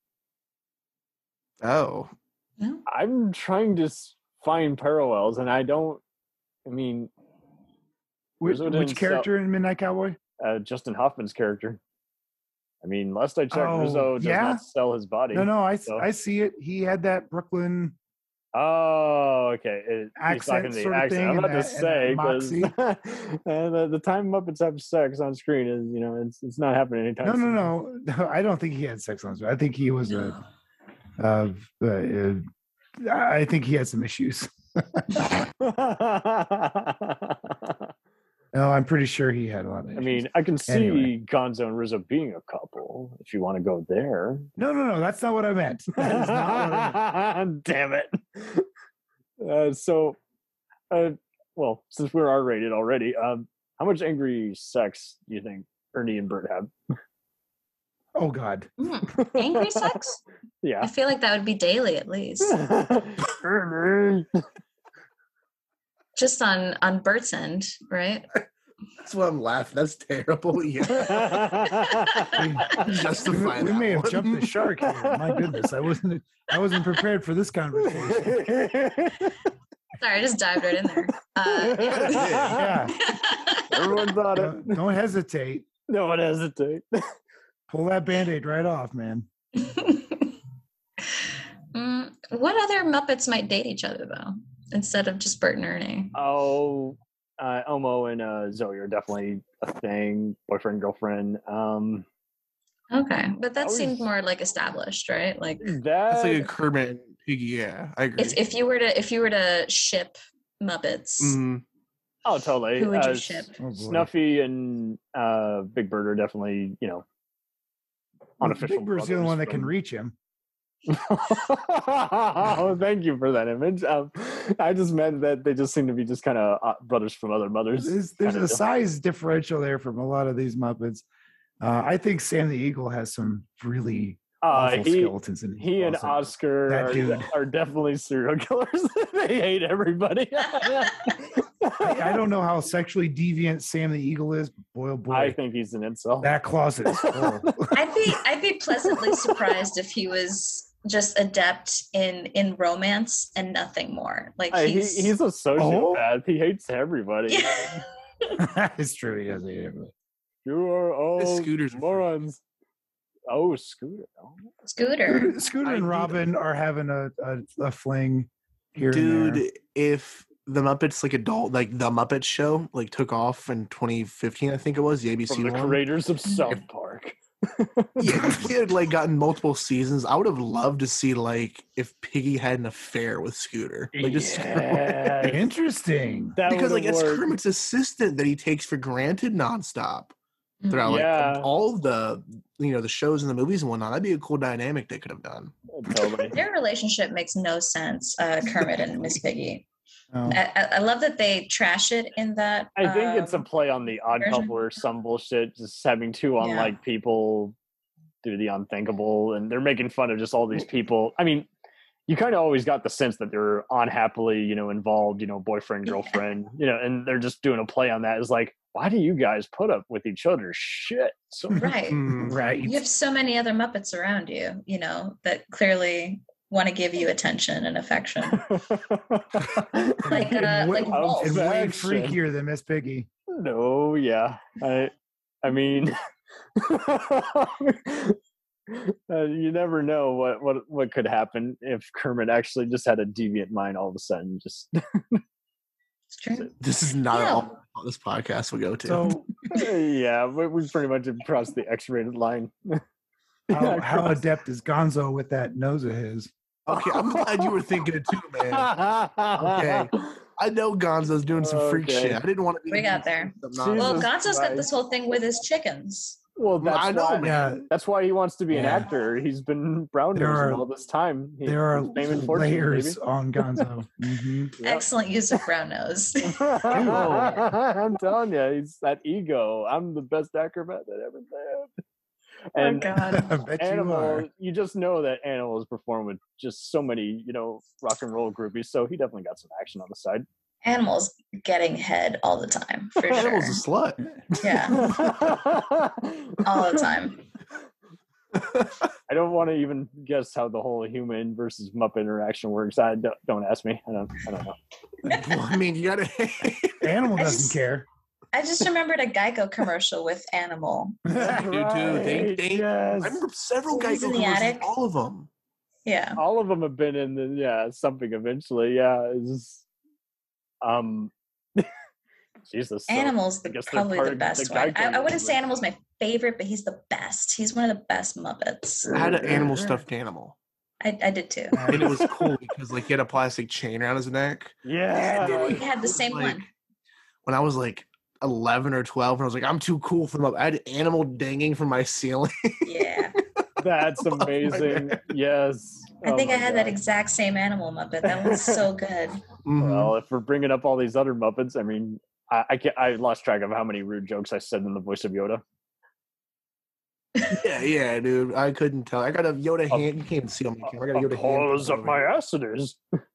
Oh, No? I'm trying to s- find parallels, and I don't. I mean, Which, Rizzo which didn't character in Midnight Cowboy? uh, Justin Hoffman's character. I mean, last I checked, Oh, Rizzo does yeah? not sell his body. No, no, I, s- So- I see it. He had that Brooklyn. Oh, okay. It, he's Accent talking the sort of accent. thing I'm and about to that- and say that because the, the time Muppets have sex on screen is, you know, it's it's not happening anytime No, no, soon. no, no. I don't think he had sex on. I think he was a. Uh, uh, uh, I think he had some issues. No, I'm pretty sure he had a lot of I issues. mean, I can see Anyway. Gonzo and Rizzo being a couple if you want to go there. no, no, no. That's not what I meant. That is not what I meant. Damn it. Uh, so, uh, well, since we're R rated already, um, how much angry sex do you think Ernie and Bert have? Oh God. Hmm. Angry sex? I Yeah. feel like that would be daily at least. Ernie. Just on on Bert's end, right? that's why I'm laughing. That's terrible. Yeah, We, justify we that may have one. jumped the shark here. My goodness, I wasn't. I wasn't prepared for this conversation. Sorry, I just dived right in there. Uh, yeah. Yeah. Everyone thought it. Don't, don't hesitate. No one hesitate. Pull that band-aid right off, man. Mm, what other Muppets might date each other though, instead of just Bert and Ernie? Oh, uh, Elmo and uh, Zoe are definitely a thing. Boyfriend, girlfriend. Um, Okay, but that I seemed was- more like established, right? Like that That's like a Kermit and Piggy. Yeah, I agree. if if you were to if you were to ship Muppets, Mhm. oh, totally. who would you Uh, ship? Oh, boy. Snuffy and uh, Big Bird are definitely, you know, unofficial. Big Bird's the only brothers one that can from- reach him. Oh, thank you for that image. Um, I just meant that they just seem to be just kind of uh, brothers from other mothers. There's, there's kinda a deal. size differential there from a lot of these Muppets. Uh, I think Sam the Eagle has some really Uh, awful he, skeletons in. he and also. Oscar That are, dude. are definitely serial killers. They hate everybody. I, I don't know how sexually deviant Sam the Eagle is, but boy, oh boy, I think he's an incel. that closet is full. I'd be I'd be pleasantly surprised if he was just adept in in romance and nothing more. Like Uh, he, he's, he's a sociopath. He hates everybody. It's true. He does hate everybody. You are all Scooters are morons. Oh, Scooter. Oh. Scooter. Scooter, Scooter I and do- Robin are having a, a, a fling here and there. Dude, if the Muppets like adult like the Muppet Show like took off in twenty fifteen, I think it was the A B C From the one. creators of South Park. Yeah, if we had like gotten multiple seasons, I would have loved to see like if Piggy had an affair with Scooter. Like just Yeah. Interesting. That because like would've it's worked. Kermit's assistant that he takes for granted nonstop throughout Yeah. like all of the you know the shows and the movies and whatnot. That'd be a cool dynamic they could have done. Totally. Their relationship makes no sense, uh, Kermit and Miss Piggy. Oh. I, I- I love that they trash it in that. I think it's a um, play on the Odd version. Couple or some bullshit, just having two Yeah. unlike people do the unthinkable, and they're making fun of just all these people. I mean, you kind of always got the sense that they're unhappily, you know, involved, you know, boyfriend, girlfriend, you know, and they're just doing a play on that. It's like, why do you guys put up with each other's shit? So right. Mm. Right. You have so many other Muppets around you, you know, that clearly want to give you attention and affection. Like, uh, And way, like Wolf. and way Affection. freakier than Miss Piggy. No, yeah. I I mean uh, you never know what, what what could happen if Kermit actually just had a deviant mind all of a sudden. Just It's true. This is not Yeah. at all what this podcast will go to. So yeah, we, we pretty much have crossed the X-rated line. how, how adept is Gonzo with that nose of his? okay, I'm glad you were thinking it too, man. Okay. I know Gonzo's doing some freak Okay. shit. I didn't want to be. We got there. Some Well, nonsense. Jesus Gonzo's got this Christ. whole thing with his chickens. Well, that's I know, why. man. Yeah, That's why he wants to be an Yeah. actor. He's been brown There nosing are- all this time. He, there are he's fame and fortune, layers baby. on Gonzo. hmm Yep. Excellent use of brown nose. I'm telling you, he's that ego. I'm the best acrobat that ever lived. And oh God. I bet you Animal, are. you just know that Animal has performed with just so many, you know, rock and roll groupies. So he definitely got some action on the side. Animals getting head all the time, for sure. Animal's a slut. Yeah, all the time. I don't want to even guess how the whole human versus Muppet interaction works. I don't, don't ask me. I don't. I don't know. Well, I mean, you gotta. Animal I doesn't just- care. I just remembered a Geico commercial with Animal. do too. They- they- yes. I remember several guys He's in the commercials, attic. all of them. Yeah. All of them have been in the yeah something eventually. Yeah, it's just, um, Jesus. so- Animal's I the, guess they're probably part the of best the one. Geico I, I wouldn't universe. say Animal's my favorite, but he's the best. He's one of the best Muppets. I had an animal stuffed animal, I, I did too. and it was cool because like he had a plastic chain around his neck. Yeah. We had the same Like, one. When I was like eleven or twelve, and I was like, I'm too cool for them. I had an animal dangling from my ceiling. Yeah. That's above my amazing. bed. Yes. I Oh think I my had that God. exact same animal Muppet. That was so good. Mhm. Well, if we're bringing up all these other Muppets, I mean, I I, can't, I lost track of how many rude jokes I said in the voice of Yoda. yeah, yeah, dude. I couldn't tell. I got a Yoda Oh. hand. You can't see on my camera. I got a Yoda Paws hand. up my ass it is.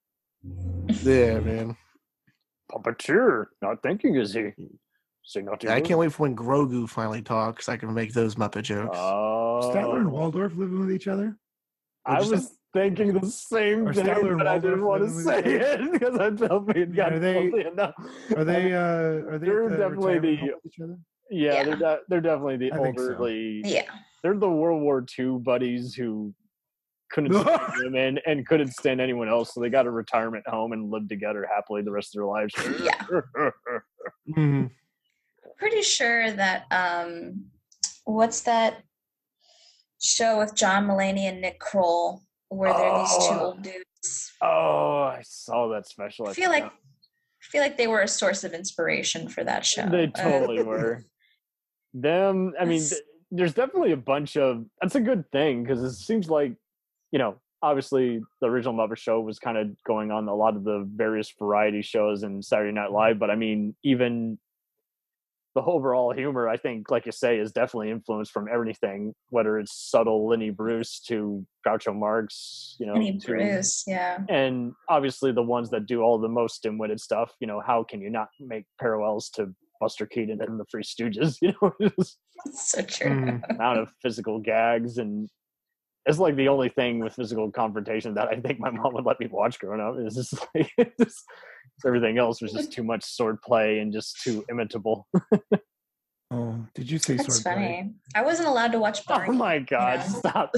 Yeah, man. Puppeteer, not thinking is he? Say not to Yeah, I you. can't wait for when Grogu finally talks. I can make those Muppet jokes. Oh, Statler and Waldorf living with each other? I just- was thinking the same Are thing, Statler and but I didn't want Waldorf to living say with it because I felt we had gotten Are they- closely enough. Are they? Uh, are they? They're at the definitely retirement the- home with each other? Yeah, Yeah. they're de- they're definitely the I think so. elderly. Yeah. They're the World War Two buddies who couldn't stand women and couldn't stand anyone else, so they got a retirement home and lived together happily the rest of their lives. Yeah. Mhm. Pretty sure that um what's that show with John Mulaney and Nick Kroll where they're these two Oh. old dudes. Oh, I saw that special. I feel like I forgot. feel like they were a source of inspiration for that show. They Uh, totally were. Them, I mean, That's- th- there's definitely a bunch of. That's a good thing because it seems like, you know, obviously the original Muppet Show was kind of going on a lot of the various variety shows and Saturday Night Live, but I mean, even the overall humor, I think, like you say, is definitely influenced from everything, whether it's subtle Lenny Bruce to Groucho Marx, you know, Lenny to- Bruce, yeah. and obviously the ones that do all the most dim-witted stuff, you know, how can you not make parallels to Buster Keaton and the Three Stooges? You know, just That's so true. Mhm. amount of physical gags and it's like the only thing with physical confrontation that I think my mom would let me watch growing up. Is just like it's just, everything else was just too much sword play and just too imitable. Oh, did you say That's sword play? funny. I wasn't allowed to watch Barney. Oh my god! you know? Stop.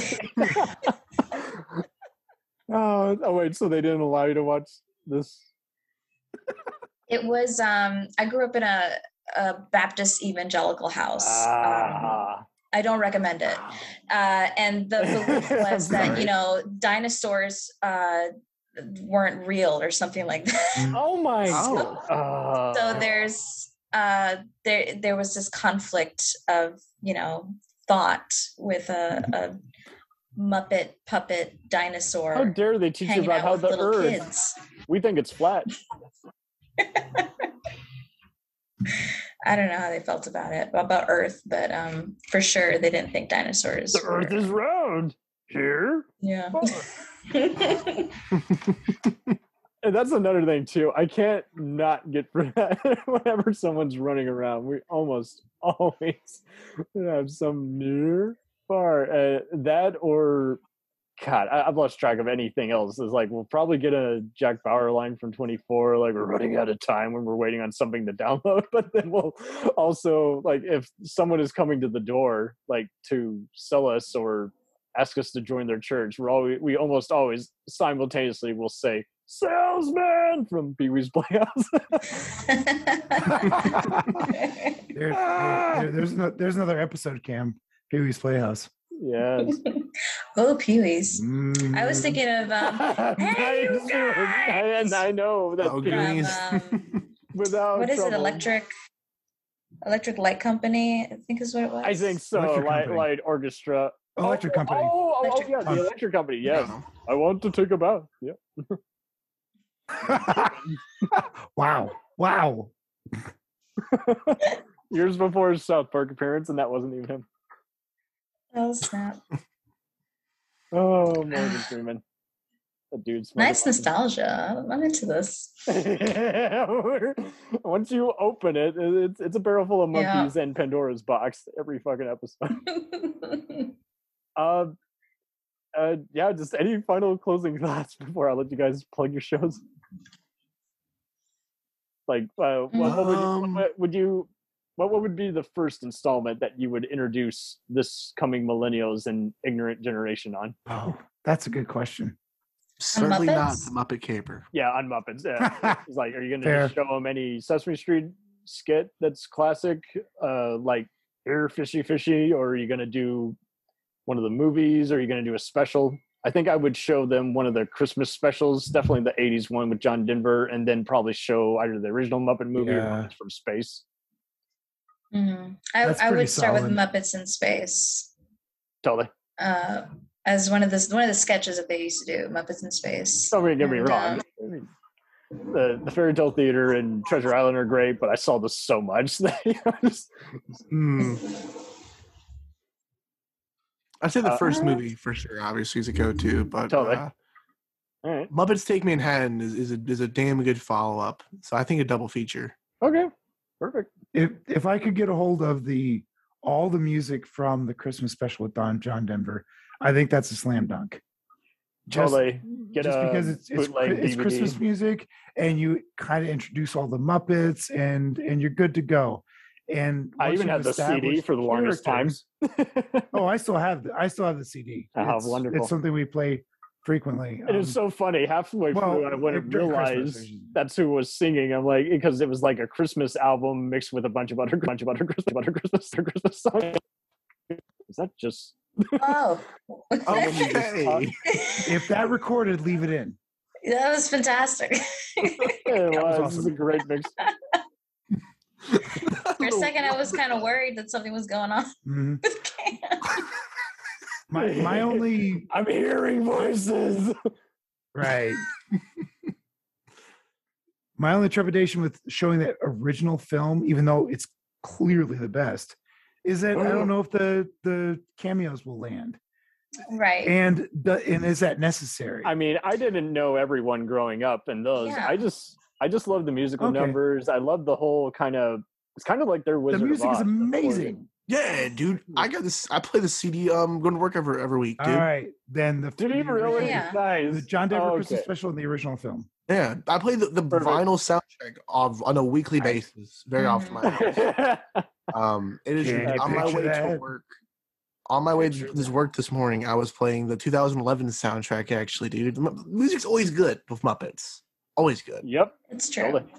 oh, oh wait, so they didn't allow you to watch this? It was. Um, I grew up in a, a Baptist evangelical house. Um, Ah. I don't recommend it. Uh, and the belief was that Sorry. you know dinosaurs uh, weren't real or something like that. Oh my Oh. god! So there's uh, there there was this conflict of you know thought with a, a Muppet puppet dinosaur. How dare they teach you hanging about out how with the little Earth? kids. We think it's flat. I don't know how they felt about it, about Earth, but um, for sure they didn't think dinosaurs. The Earth were- is round. Here. yeah. And that's another thing too. I can't not get for that. Whenever someone's running around, we almost always have some near far uh, that or God. I, I've lost track of anything else. It's like we'll probably get a Jack Bauer line from twenty-four. Like we're running out of time when we're waiting on something to download. But then we'll also like if someone is coming to the door like to sell us or ask us to join their church, we're always we almost always simultaneously will say salesman from Pee-wee's Playhouse. There, there- there's no, there's another episode, Cam. Pee-wee's Playhouse. Yeah. Oh, Pee-wee's. Mm. I was thinking of um, Hey, you Nice. I, and I know that Oh, Pee- from, Goonies. um, without what is it? trouble. Electric, Electric Light Company. I think is what it was. I think so. Electric Light, Company. Light Orchestra. Electric oh, Company. Oh, oh, oh, Electric yeah, the Company. Electric Company. Yes, No. I want to take a bath. Yeah. Wow. Wow. Years before his South Park appearance, and that wasn't even him. Oh snap! Oh, Morgan Freeman. That dude's fucking Nice awesome. nostalgia. I'm into this. Once you open it, it's it's a barrel full of Yeah. monkeys and Pandora's box every fucking episode. Uh, uh, yeah, just any final closing thoughts before I let you guys plug your shows? Like, uh, what, what would you, Um, what would you, what, what would be the first installment that you would introduce this coming millennials and ignorant generation on? Oh, that's a good question. Certainly not Muppets? the Muppet Caper. Yeah, on Muppets. Yeah. It's like, are you going to Fair. just show them any Sesame Street skit that's classic, uh, like Here Fishy Fishy, or are you going to do one of the movies, or are you going to do a special? I think I would show them one of the Christmas specials, definitely the eighties one with John Denver, and then probably show either the original Muppet movie or Yeah. Muppets from Space. Mhm. I, That's I pretty would start with solid. Muppets in Space Totally. uh, as one of the one of the sketches that they used to do. Muppets in Space. Don't get me And, wrong. um, I mean, the, the Fairy Tale Theater and Treasure Island are great, but I saw this so much that you know, just, Hmm. I'd say the Uh, first movie for sure, obviously, is a go-to, but Totally. uh, all right. Muppets Take Manhattan is, is a is a damn good follow-up. So I think a double feature. Okay. Perfect. If if I could get a hold of the all the music from the Christmas special with Don John Denver, I think that's a slam dunk. Just, Totally. Get just a because it's it's, bootleg it's D V D. Christmas music, and you kind of introduce all the Muppets, and and you're good to go. And I once even you've had the C D established for the longest time. characters- Oh, I still have the, I still have the C D. Oh, it's, wonderful. It's something we play frequently. It is Um, so funny. Halfway well, through, I wouldn't during Christmas, realize there's- that's who was singing. I'm like, because it was like a Christmas album mixed with a bunch of other, bunch of other Christmas, other Christmas, other Christmas songs. Is that just? Oh, Okay. if that recorded, leave it in. that was fantastic. It was. was This is a great mix. For a second, I was kind of worried that something was going on Mhm. with Cam. My my only I'm hearing voices. right. My only trepidation with showing that original film, even though it's clearly the best, is that I don't know if the the cameos will land, Right. and the, and is that necessary? I mean, I didn't know everyone growing up and those. Yeah. I just, I just love the musical Okay. numbers. I love the whole kind of. It's kind of like their the Wizard of music is Oz, of course. amazing. Yeah, dude. I got this. I play the C D. Um, going to work every every week, dude. All right, then the Did the you really? original- Yeah. Nice. the John Denver Oh, Christmas okay. special and the original film. Yeah, I play the, the Perfect. vinyl soundtrack of on a weekly basis, very often. My house. Um, it is Can you on my picture way to that? work. On my way to Picture this that. work this morning, I was playing the two thousand eleven soundtrack. Actually, dude, the mu- music's always good with Muppets. Always good. Yep. It's true. Totally.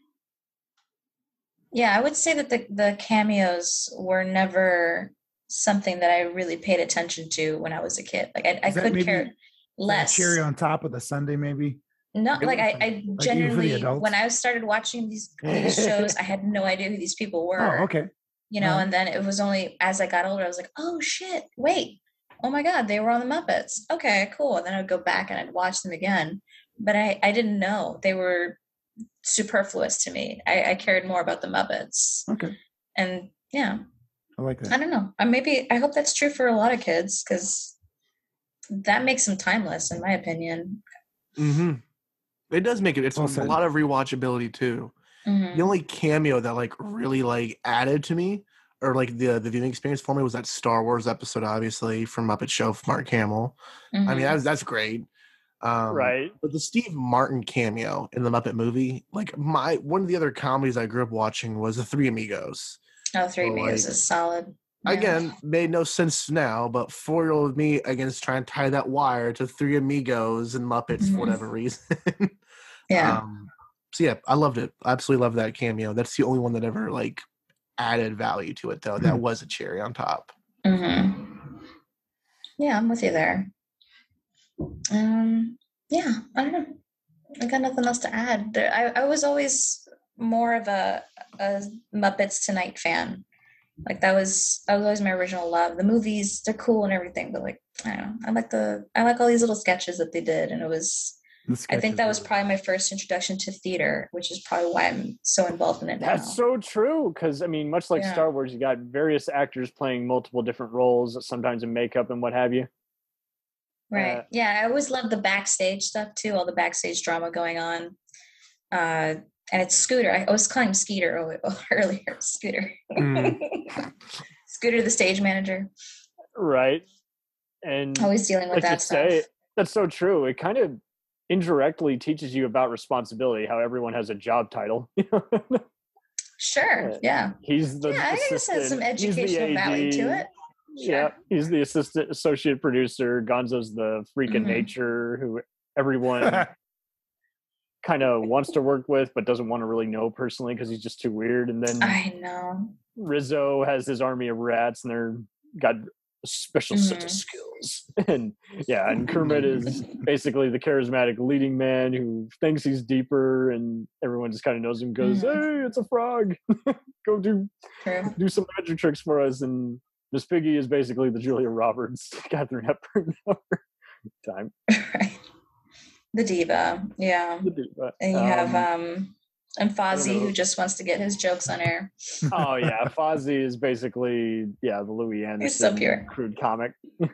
Yeah, I would say that the the cameos were never something that I really paid attention to when I was a kid. Like I, I Is that could maybe care less. Cherry on top of the Sunday, maybe. No, It like I, was I like- even for the genuinely, adults? when I started watching these these shows, I had no idea who these people were. Oh, okay. You know, Alright. and then it was only as I got older, I was like, oh shit, wait, oh my god, they were on the Muppets. Okay, cool. And then I'd go back and I'd watch them again, but I, I didn't know they were superfluous to me. I, I cared more about the Muppets, Okay, and yeah, I like I that. don't know. Uh, maybe I hope that's true for a lot of kids because that makes them timeless, in my opinion. Mm-hmm. It does make it. It's Well a said. lot of rewatchability too. Mhm. The only cameo that like really like added to me or like the the viewing experience for me was that Star Wars episode, obviously from Muppet Show with Mark Hamill. I mean, Mhm. that's that's great. Um, Right. But the Steve Martin cameo in the Muppet movie, like my one of the other comedies I grew up watching was the Three Amigos. Oh, Three so, Amigos like, is solid. Yeah. Again, made no sense now, but four year old me against trying to tie that wire to Three Amigos and Muppets Mhm. for whatever reason. Yeah. Um, so yeah, I loved it. I absolutely loved that cameo. That's the only one that ever like added value to it, though. That was a cherry on top. Mm-hmm. Yeah, I'm with you there. Um, yeah, I don't know. I got nothing else to add. There, I, I was always more of a, a Muppets Tonight fan. Like that was that was always my original love. The movies, they're cool and everything, but like I don't know, I like the I like all these little sketches that they did, and it was. The I think sketches that was were- probably my first introduction to theater, which is probably why I'm so involved in it now. That's so true. Because I mean, much like Yeah. Star Wars, you got various actors playing multiple different roles, sometimes in makeup and what have you. Right. Uh, Yeah, I always loved the backstage stuff too, all the backstage drama going on. Uh, and it's Scooter. I was calling him Skeeter earlier. earlier. Scooter. Mm. Scooter, the stage manager, Right. And always dealing with like you that stuff. say, that's so true. It kind of indirectly teaches you about responsibility, how everyone has a job title. Sure. Yeah. He's the Yeah, I guess assistant. has some he's the educational value to A D. it. Yeah, he's the assistant associate producer. Gonzo's the freak of Mhm. nature who everyone kind of wants to work with but doesn't want to really know personally because he's just too weird. And then I know. Rizzo has his army of rats and they're got a special set of Mhm. skills. And yeah, and Kermit is basically the charismatic leading man who thinks he's deeper and everyone just kind of knows him, goes, Mhm. hey, it's a frog. Go do True. do some magic tricks for us. And Miss Piggy is basically the Julia Roberts, Catherine Hepburn of her time. Right. The diva. Yeah. The diva. And you have Um, um and Fozzie know. who just wants to get his jokes on air. oh yeah, Fozzie is basically yeah the Louis He's so Anderson pure. crude comic.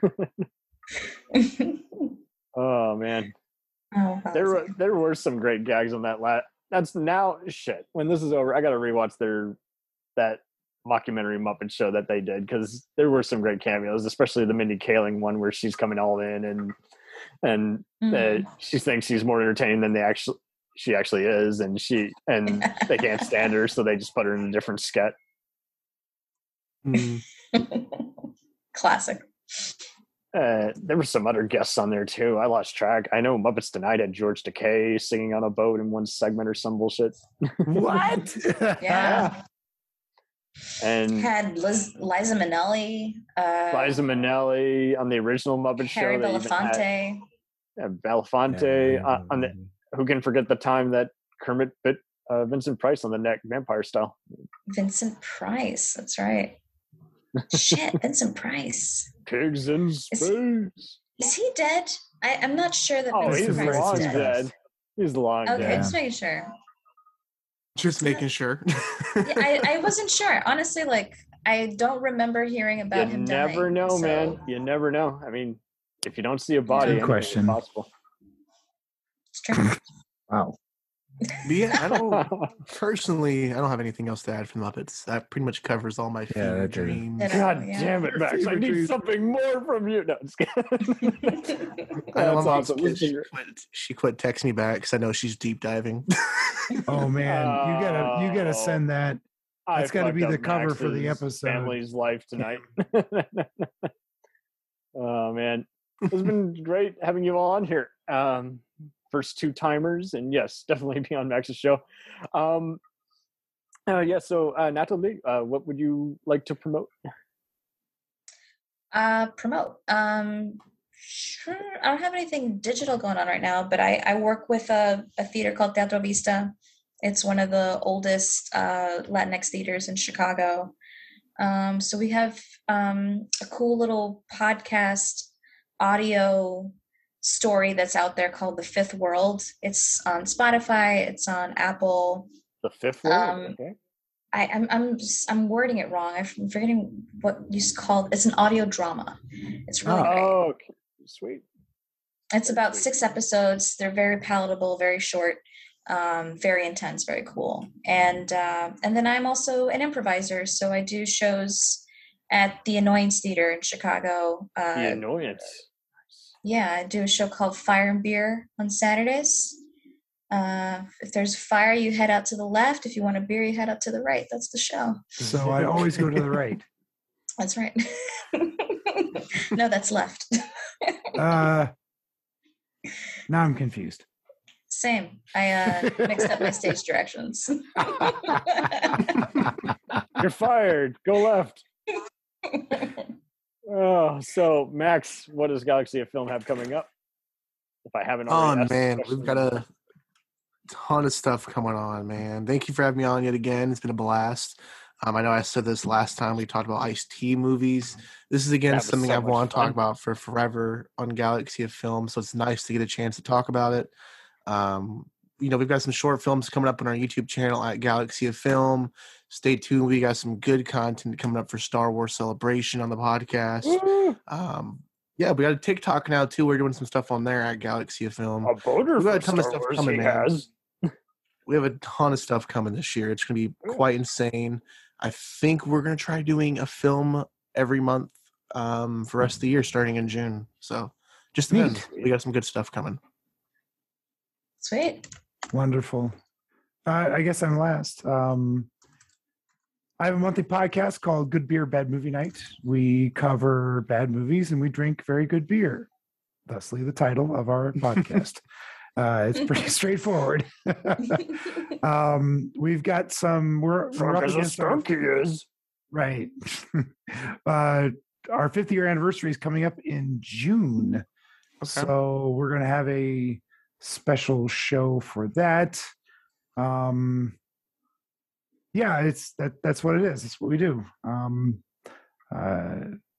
Oh man, Oh, there were Fozzie. there were some great gags on that. La- That's now shit. When this is over, I got to rewatch their that mockumentary Muppet Show that they did because there were some great cameos, especially the Mindy Kaling one where she's coming all in and and Mhm. uh, she thinks she's more entertaining than they actually she actually is, and she and they can't stand her, so they just put her in a different sketch. Mm. Classic. Uh, there were some other guests on there too. I lost track. I know Muppets Tonight had George Takei singing on a boat in one segment or some bullshit. What? Yeah. And Had Liz, Liza Minnelli, uh, Liza Minnelli on the original Muppet Harry Show. they even had- Belafonte. uh, Belafonte. uh, on the, who can forget the time that Kermit bit uh, Vincent Price on the neck, vampire style? Vincent Price. That's right. Shit, Vincent Price. Pigs in space. Is he dead? I, I'm not sure that Oh, Vincent he's Price long is dead. dead. He's long Okay, dead. just making sure. Just making sure. Yeah, I, I wasn't sure. Honestly, like I don't remember hearing about You him never dying, know, so- man. You never know. I mean, if you don't see a body, Good anything is question. possible. It's true. Wow. But yeah, I don't personally. I don't have anything else to add from Muppets. That pretty much covers all my Yeah, fever that did. dreams. That- God Yeah. damn it, Max! I Favorite need trees. something more from you. No, just kidding. I know my That's mom's awesome. pissed. Listen, She quit, she quit texting me back because I know she's deep diving. Oh man, you gotta you gotta Oh. send that. I That's gotta fucked be up the cover for the Max's episode. Family's life tonight. Oh man, it's been great having you all on here. Um, first two timers, and yes, definitely be on Max's show. Um, uh, yeah. So, uh, Natalie, uh, what would you like to promote? Uh, promote. Um, sure. I don't have anything digital going on right now, but I, I work with a, a theater called Teatro Vista. It's one of the oldest uh, Latinx theaters in Chicago. Um, so we have um, a cool little podcast audio story that's out there called The Fifth World. It's on Spotify. It's on Apple. The fifth one. Um, Okay. I, I'm I'm just, I'm wording it wrong. I'm forgetting what you called. It's an audio drama. It's really great. Oh, okay. Sweet. It's about six episodes. They're very palatable, very short, um, very intense, very cool. And uh, and then I'm also an improviser, so I do shows at the Annoyance Theater in Chicago. Uh, The annoyance. yeah, I do a show called Fire and Beer on Saturdays. Uh, if there's fire, you head out to the left. If you want a beer, you head out to the right. That's the show. So I always go to the right. That's right. No, that's left. Uh, now I'm confused. Same. I uh, mixed up my stage directions. You're fired. Go left. Oh, so Max, what does Galaxy of Film have coming up? If I haven't Oh already asked this man, question. we've got a ton of stuff coming on, man. Thank you for having me on yet again. It's been a blast. Um, I know I said this last time we talked about Ice-T movies. This is again That was something so I've much wanted to talk fun. about for forever on Galaxy of Film. So it's nice to get a chance to talk about it. Um, you know, we've got some short films coming up on our YouTube channel at Galaxy of Film. Stay tuned. We got some good content coming up for Star Wars Celebration on the podcast. Woo! Um, yeah, we got a TikTok now too. We're doing some stuff on there at Galaxy of Film. A boner We've got for a ton of Star stuff Wars coming, he man. has. We have a ton of stuff coming this year. It's going to be quite insane. I think we're going to try doing a film every month um, for the rest of the year, starting in June. So just depends. Neat. We got some good stuff coming. Sweet. Wonderful. Uh, I guess I'm last. Um, I have a monthly podcast called Good Beer, Bad Movie Night. We cover bad movies and we drink very good beer. Thusly, the title of our podcast. Uh, it's pretty straightforward. um, we've got some. We're, we're Drunk up as a against our, skunk he is. right. uh, our fifth year anniversary is coming up in June, so we're going to have a special show for that. Um, yeah, it's that. That's what it is. That's what we do. Um, uh,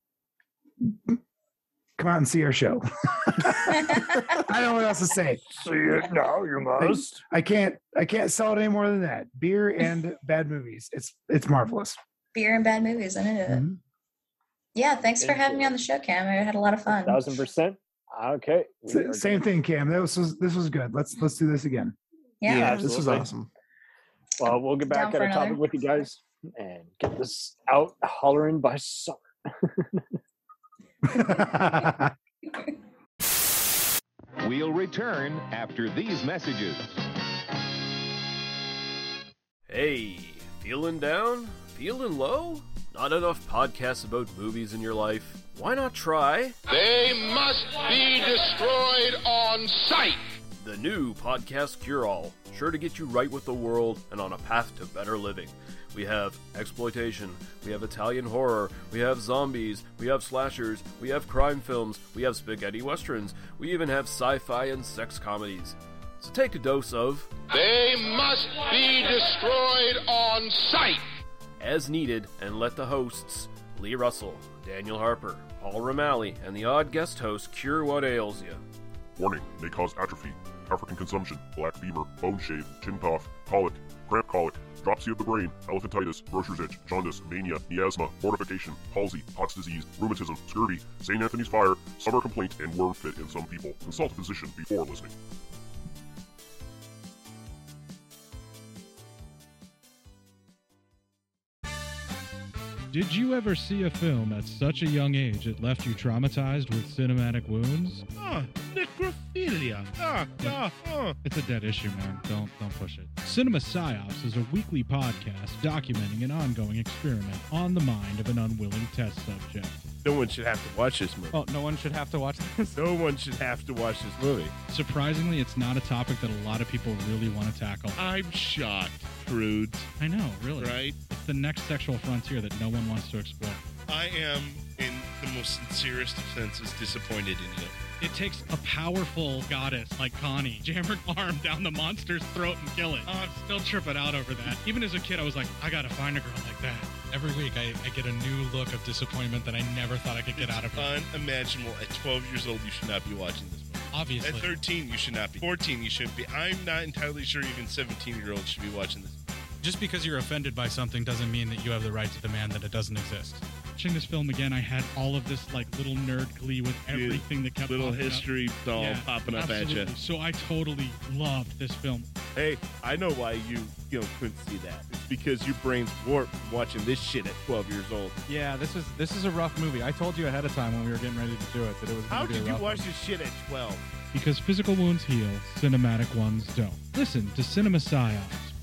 come out and see our show. I don't know what else to say. See it now, you must. I can't. I can't sell it any more than that. Beer and bad movies. It's it's marvelous. Beer and bad movies. I know it. Mhm. Yeah, thanks for having me on the show, Cam. I had a lot of fun. Thousand percent. Okay. we S- are Same thing, Cam. This was this was good. Let's let's do this again. Yeah. this was absolutely. awesome. Well, we'll get back Down at for a topic another. with you guys and get this out hollering by summer. We'll return after these messages. Hey, feeling down? Feeling low? Not enough podcasts about movies in your life? Why not try They must be destroyed on sight. the new Podcast Cure All? Sure to get you right with the world and on a path to better living. We have exploitation, we have Italian horror, we have zombies, we have slashers, we have crime films, we have spaghetti westerns, we even have sci-fi and sex comedies. So take a dose of They must be destroyed on sight. as needed, and let the hosts, Lee Russell, Daniel Harper, Paul Romali, and the odd guest host cure what ails you. Warning, may cause atrophy, African consumption, black fever, bone shave, chin cough, colic, cramp colic, dropsy of the brain, elephantitis, grocer's itch, jaundice, mania, miasma, mortification, palsy, Pott's disease, rheumatism, scurvy, Saint Anthony's fire, summer complaint, and worm fit in some people. Consult a physician before listening. Did you ever see a film at such a young age it left you traumatized with cinematic wounds? Ah, necrophilia. Ah, ah, ah. It's a dead issue, man. Don't don't push it. Cinema Psyops is a weekly podcast documenting an ongoing experiment on the mind of an unwilling test subject. No one should have to watch this movie. Oh, no one should have to watch this? No one should have to watch this movie. Surprisingly, it's not a topic that a lot of people really want to tackle. I'm shocked, prudes. I know, really. Right? It's the next sexual frontier that no one wants to explore. I am, in the most sincerest of senses, disappointed in you. It takes a powerful goddess like Connie, jam her arm down the monster's throat and kill it. Oh, I'm still tripping out over that. Even as a kid, I was like, I gotta find a girl like that. Every week, I, I get a new look of disappointment that I never thought I could get it's out of her. Unimaginable. At twelve years old, you should not be watching this movie. Obviously. At thirteen, you should not be. fourteen, you shouldn't be. I'm not entirely sure even seventeen-year-olds should be watching this. Just because you're offended by something doesn't mean that you have the right to demand that it doesn't exist. Watching this film again, I had all of this like little nerd glee with everything that kept little popping history up. doll Yeah, popping up at you. absolutely. So I totally loved this film. Hey, I know why you you know couldn't see that. It's because your brain's warped from watching this shit at twelve years old. Yeah, this is this is a rough movie. I told you ahead of time when we were getting ready to do it that it was. How Gonna be a could you rough watch one. this shit at twelve? Because physical wounds heal, cinematic ones don't. Listen to Cinema Psyops.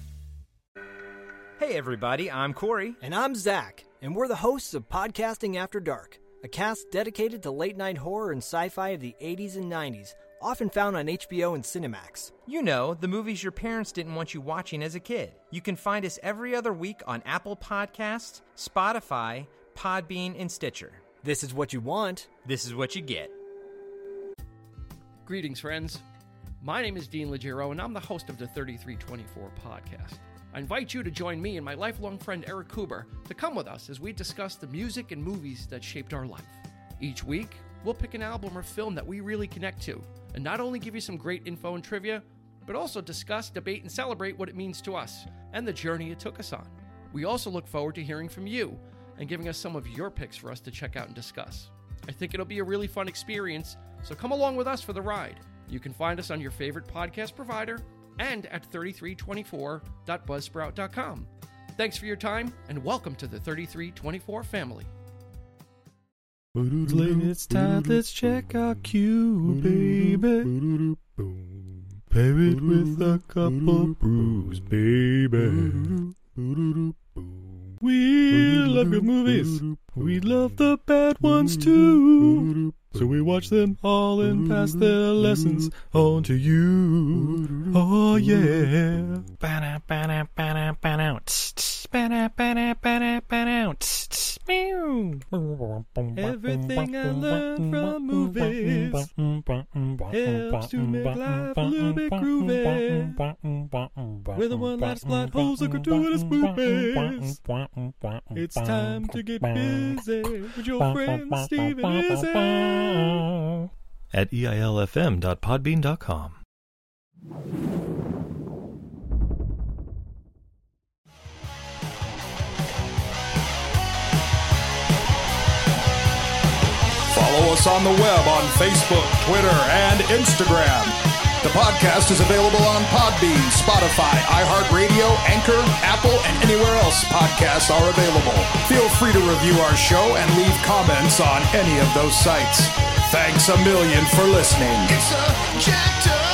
Hey everybody, I'm Corey. And I'm Zach, and we're the hosts of Podcasting After Dark, a cast dedicated to late-night horror and sci-fi of the eighties and nineties, often found on H B O and Cinemax. You know, the movies your parents didn't want you watching as a kid. You can find us every other week on Apple Podcasts, Spotify, Podbean, and Stitcher. This is what you want. This is what you get. Greetings, friends. My name is Dean Legero, and I'm the host of the thirty-three twenty-four podcast. I invite you to join me and my lifelong friend Eric Kuber to come with us as we discuss the music and movies that shaped our life. Each week, we'll pick an album or film that we really connect to, and not only give you some great info and trivia, but also discuss, debate, and celebrate what it means to us and the journey it took us on. We also look forward to hearing from you and giving us some of your picks for us to check out and discuss. I think it'll be a really fun experience, so come along with us for the ride. You can find us on your favorite podcast provider and at thirty-three twenty-four dot buzzsprout dot com. Thanks for your time, and welcome to the thirty-three twenty-four family. It's time, let's check our cue, baby. Pair it with a couple brews, baby. We love good movies. We love the bad ones too. So we watch them all and pass their lessons on to you. Oh yeah. Everything I learned from movies helps to make life a little bit groovy. With a one-last plot holes of gratuitous movies. It's time to get busy with your friend Steve and Izzy. At E I L F M dot podbean dot com. Follow us on the web on Facebook, Twitter, and Instagram. The podcast is available on Podbean, Spotify, iHeartRadio, Anchor, Apple, and anywhere else podcasts are available. Feel free to review our show and leave comments on any of those sites. Thanks a million for listening. It's a jacked up